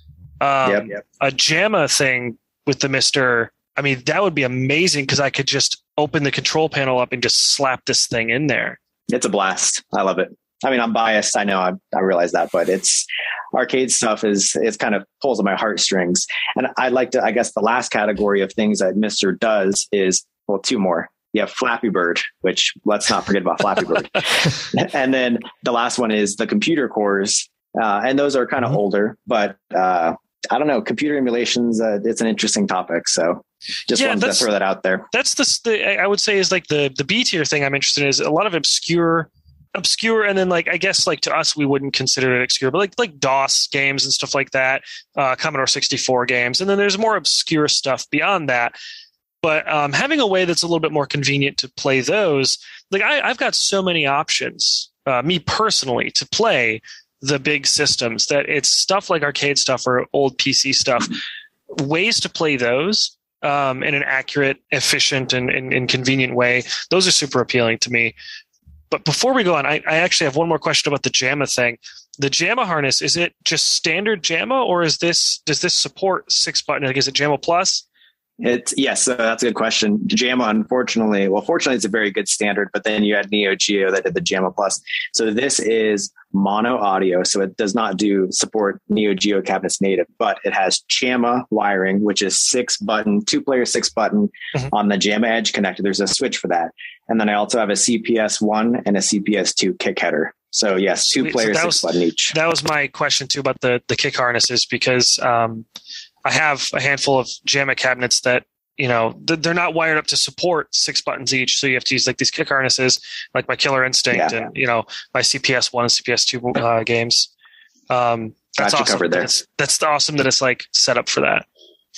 Um, yep, yep. A JAMA thing with the Mister, I mean, that would be amazing because I could just open the control panel up and just slap this thing in there. It's a blast. I love it. I mean, I'm biased. I know. I, I realize that, but it's arcade stuff is, it's kind of pulls on my heartstrings. And I'd like to, I guess the last category of things that Mister does is, well, two more. You have Flappy Bird, which let's not forget about Flappy Bird. And then the last one is the computer cores. Uh, and those are kind of mm-hmm. older, but uh, I don't know, computer emulations, uh, it's an interesting topic. So just yeah, wanted to throw that out there. That's the, the, I would say is like the, the B tier thing I'm interested in is a lot of obscure, obscure. And then like, I guess like to us, we wouldn't consider it obscure, but like, like DOS games and stuff like that, uh, Commodore sixty-four games. And then there's more obscure stuff beyond that. But um, having a way that's a little bit more convenient to play those, like I, I've got so many options, uh, me personally, to play the big systems that it's stuff like arcade stuff or old P C stuff, ways to play those um, in an accurate, efficient, and, and, and convenient way. Those are super appealing to me. But before we go on, I, I actually have one more question about the JAMA thing. The JAMA harness, is it just standard JAMA, or is this does this support six button? Like, is it JAMA Plus? It's yes, uh, that's a good question. JAMA, unfortunately, well, fortunately, it's a very good standard. But then you had Neo Geo that did the JAMA Plus. So this is mono audio, so it does not do support Neo Geo cabinets native, but it has JAMA wiring, which is six button, two player six button mm-hmm. on the JAMA Edge connector. There's a switch for that, and then I also have a C P S one and a C P S two kick header. So yes, two player so six was, button each. That was my question too about the the kick harnesses because. Um, I have a handful of JAMA cabinets that, you know, they're not wired up to support six buttons each. So you have to use like these kick harnesses, like my Killer Instinct yeah. and, you know, my C P S one and C P S two uh, games. Um, that's Got you awesome. covered there. That's, that's awesome that it's like set up for that.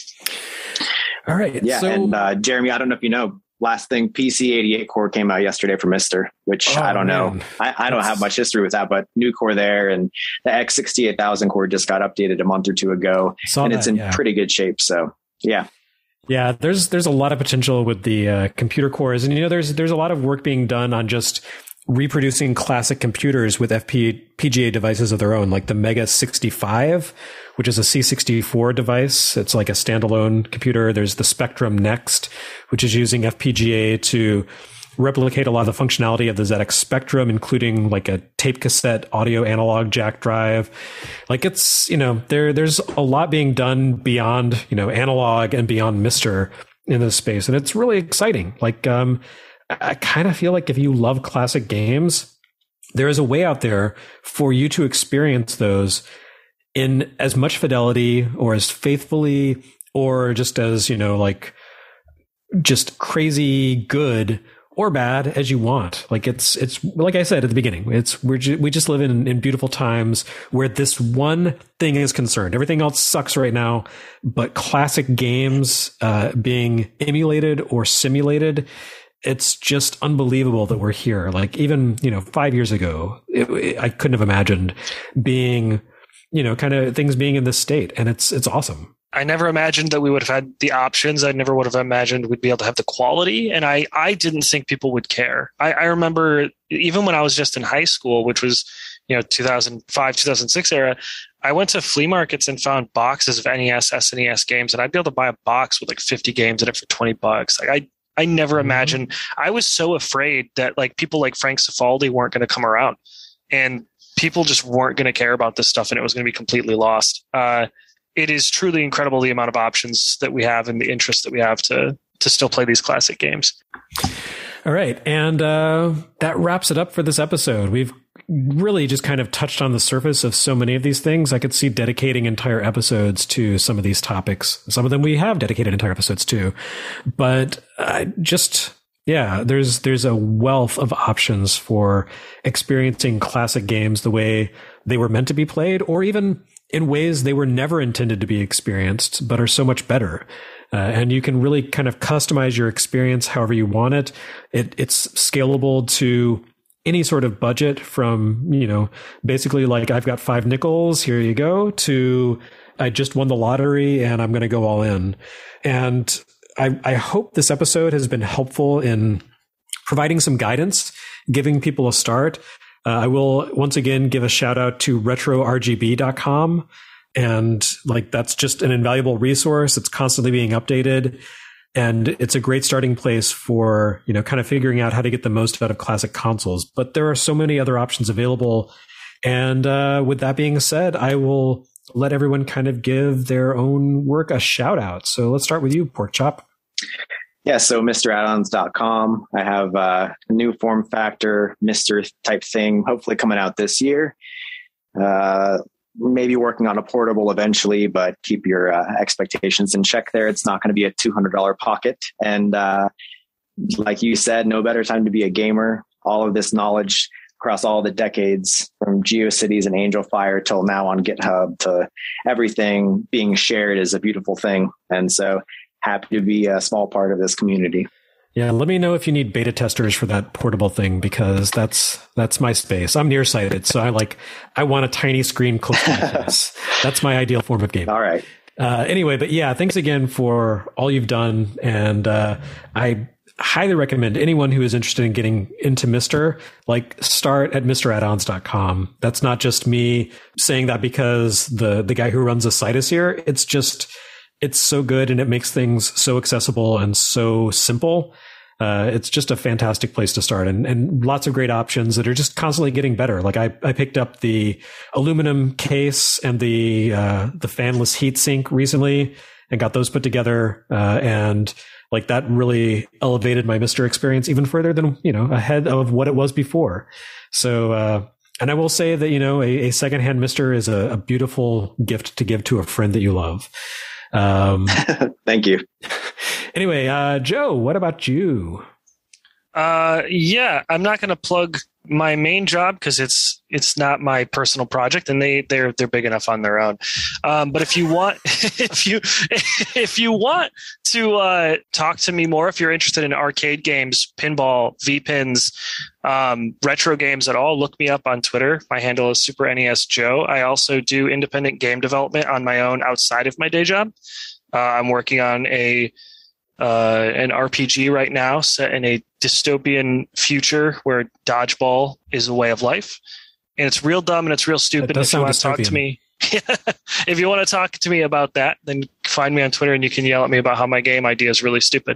All right. Yeah. So, and uh, Jeremy, I don't know if you know, last thing, P C eighty-eight core came out yesterday for Mister, which oh, I don't man. know. I, I don't have much history with that, but new core there, and the X sixty-eight thousand core just got updated a month or two ago, and that, it's in yeah. pretty good shape. So yeah. Yeah, there's there's a lot of potential with the uh, computer cores, and you know there's there's a lot of work being done on just reproducing classic computers with F P G A devices of their own, like the Mega sixty-five, which is a C sixty-four device. It's like a standalone computer. There's the Spectrum Next, which is using F P G A to replicate a lot of the functionality of the Z X Spectrum, including like a tape cassette audio analog jack drive. Like it's, you know, there there's a lot being done beyond, you know, analog and beyond Mister in this space. And it's really exciting. Like, um, I kind of feel like if you love classic games, there is a way out there for you to experience those in as much fidelity or as faithfully or just as, you know, like just crazy good or bad as you want. Like it's, it's like I said at the beginning, it's, we're ju- we just live in, in beautiful times where this one thing is concerned. Everything else sucks right now, but classic games, uh, being emulated or simulated, it's just unbelievable that we're here. Like even, you know, five years ago, it, it, I couldn't have imagined being, you know, kind of things being in this state. And it's, it's awesome. I never imagined that we would have had the options. I never would have imagined we'd be able to have the quality. And I, I didn't think people would care. I, I remember even when I was just in high school, which was, you know, two thousand five, two thousand six era, I went to flea markets and found boxes of N E S, S N E S games. And I'd be able to buy a box with like fifty games in it for twenty bucks. Like I, I never imagined. I was so afraid that like people like Frank Cifaldi weren't going to come around and people just weren't going to care about this stuff and it was going to be completely lost. Uh, it is truly incredible the amount of options that we have and the interest that we have to to still play these classic games. All right. And uh, that wraps it up for this episode. We've really just kind of touched on the surface of so many of these things. I could see dedicating entire episodes to some of these topics. Some of them we have dedicated entire episodes to. But uh, just, yeah, there's there's a wealth of options for experiencing classic games the way they were meant to be played, or even in ways they were never intended to be experienced, but are so much better. Uh, and you can really kind of customize your experience however you want it. it. It's scalable to any sort of budget, from, you know, basically like I've got five nickels, here you go, to I just won the lottery and I'm going to go all in. And I, I hope this episode has been helpful in providing some guidance, giving people a start. Uh, I will once again give a shout out to retro R G B dot com. And like, that's just an invaluable resource. It's constantly being updated. And it's a great starting place for, you know, kind of figuring out how to get the most out of classic consoles. But there are so many other options available. And uh, with that being said, I will let everyone kind of give their own work a shout out. So let's start with you, Porkchop. Yeah, so Mister Add-ons dot com. I have uh, a new form factor, Mister type thing, hopefully coming out this year. Uh, maybe working on a portable eventually, but keep your uh, expectations in check there. It's not going to be a two hundred dollars pocket. And uh, like you said, no better time to be a gamer. All of this knowledge across all the decades from GeoCities and Angel Fire till now on GitHub to everything being shared is a beautiful thing. And so happy to be a small part of this community. Yeah, let me know if you need beta testers for that portable thing, because that's that's my space. I'm nearsighted, so I like I want a tiny screen close to my face. That's my ideal form of gaming. All right. Uh, anyway, but yeah, thanks again for all you've done, and uh, I highly recommend anyone who is interested in getting into Mister, like start at Mister Add ons dot com. That's not just me saying that because the the guy who runs the site is here. It's just it's so good, and it makes things so accessible and so simple. Uh, it's just a fantastic place to start, and, and lots of great options that are just constantly getting better. Like I, I picked up the aluminum case and the uh, the fanless heatsink recently, and got those put together, uh, and like that really elevated my Mister experience even further than, you know, ahead of what it was before. So, uh, and I will say that, you know, a, a secondhand Mister is a, a beautiful gift to give to a friend that you love. Um, Thank you. Anyway, uh, Joe, what about you? Uh, yeah, I'm not going to plug my main job because it's it's not my personal project, and they they're they're big enough on their own. Um, but if you want, if you if you want to uh, talk to me more, if you're interested in arcade games, pinball, V-Pins, um, retro games at all, look me up on Twitter. My handle is Super N E S Joe. I also do independent game development on my own outside of my day job. Uh, I'm working on a Uh, an R P G right now set in a dystopian future where dodgeball is a way of life, and it's real dumb and it's real stupid. If you want to talk to me, if you want to talk to me about that, then find me on Twitter and you can yell at me about how my game idea is really stupid.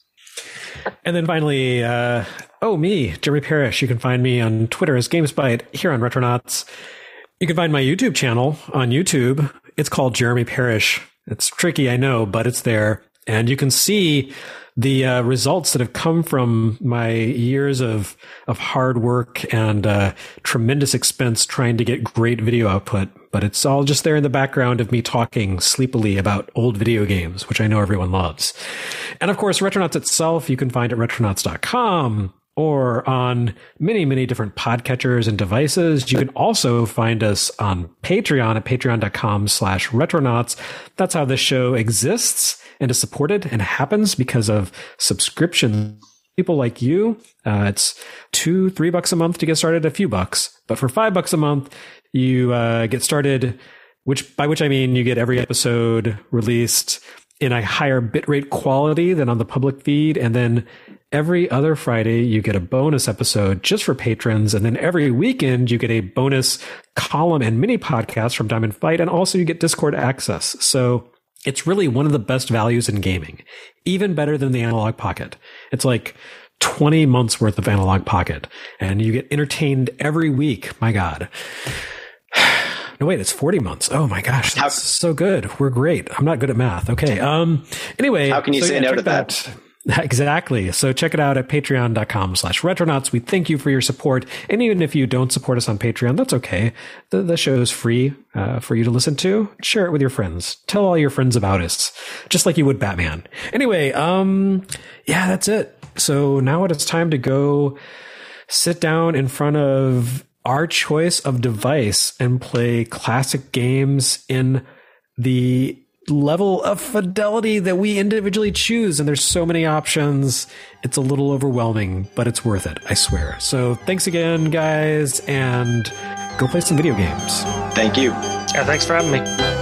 And then finally, uh, oh, me, Jeremy Parrish. You can find me on Twitter as GamesBite, here on Retronauts. You can find my YouTube channel on YouTube. It's called Jeremy Parrish. It's tricky, I know, but it's there. And you can see the uh, results that have come from my years of of hard work and uh, tremendous expense trying to get great video output. But it's all just there in the background of me talking sleepily about old video games, which I know everyone loves. And of course, Retronauts itself, you can find at retronauts dot com or on many, many different podcatchers and devices. You can also find us on Patreon at patreon dot com slash retronauts. That's how this show exists and is supported and happens because of subscription people like you. Uh, it's two, three bucks a month to get started, a few bucks. But for five bucks a month, you uh, get started, which by which I mean you get every episode released in a higher bitrate quality than on the public feed. And then every other Friday, you get a bonus episode just for patrons. And then every weekend, you get a bonus column and mini podcast from Diamond Fight. And also you get Discord access. So it's really one of the best values in gaming, even better than the Analog Pocket. It's like twenty months worth of Analog Pocket, and you get entertained every week. My God. No, wait, it's forty months. Oh my gosh. That's how, so good. We're great. I'm not good at math. Okay. Um, anyway. How can you so, say yeah, no to that? that? Exactly. So check it out at patreon dot com slash retronauts. We thank you for your support. And even if you don't support us on Patreon, that's okay. The, the show is free uh, for you to listen to. Share it with your friends. Tell all your friends about us, just like you would Batman. Anyway, um, yeah, that's it. So now it is time to go sit down in front of our choice of device and play classic games in the level of fidelity that we individually choose. And there's so many options. It's a little overwhelming, but it's worth it, I swear. So thanks again, guys, and go play some video games. Thank you. Yeah, thanks for having me.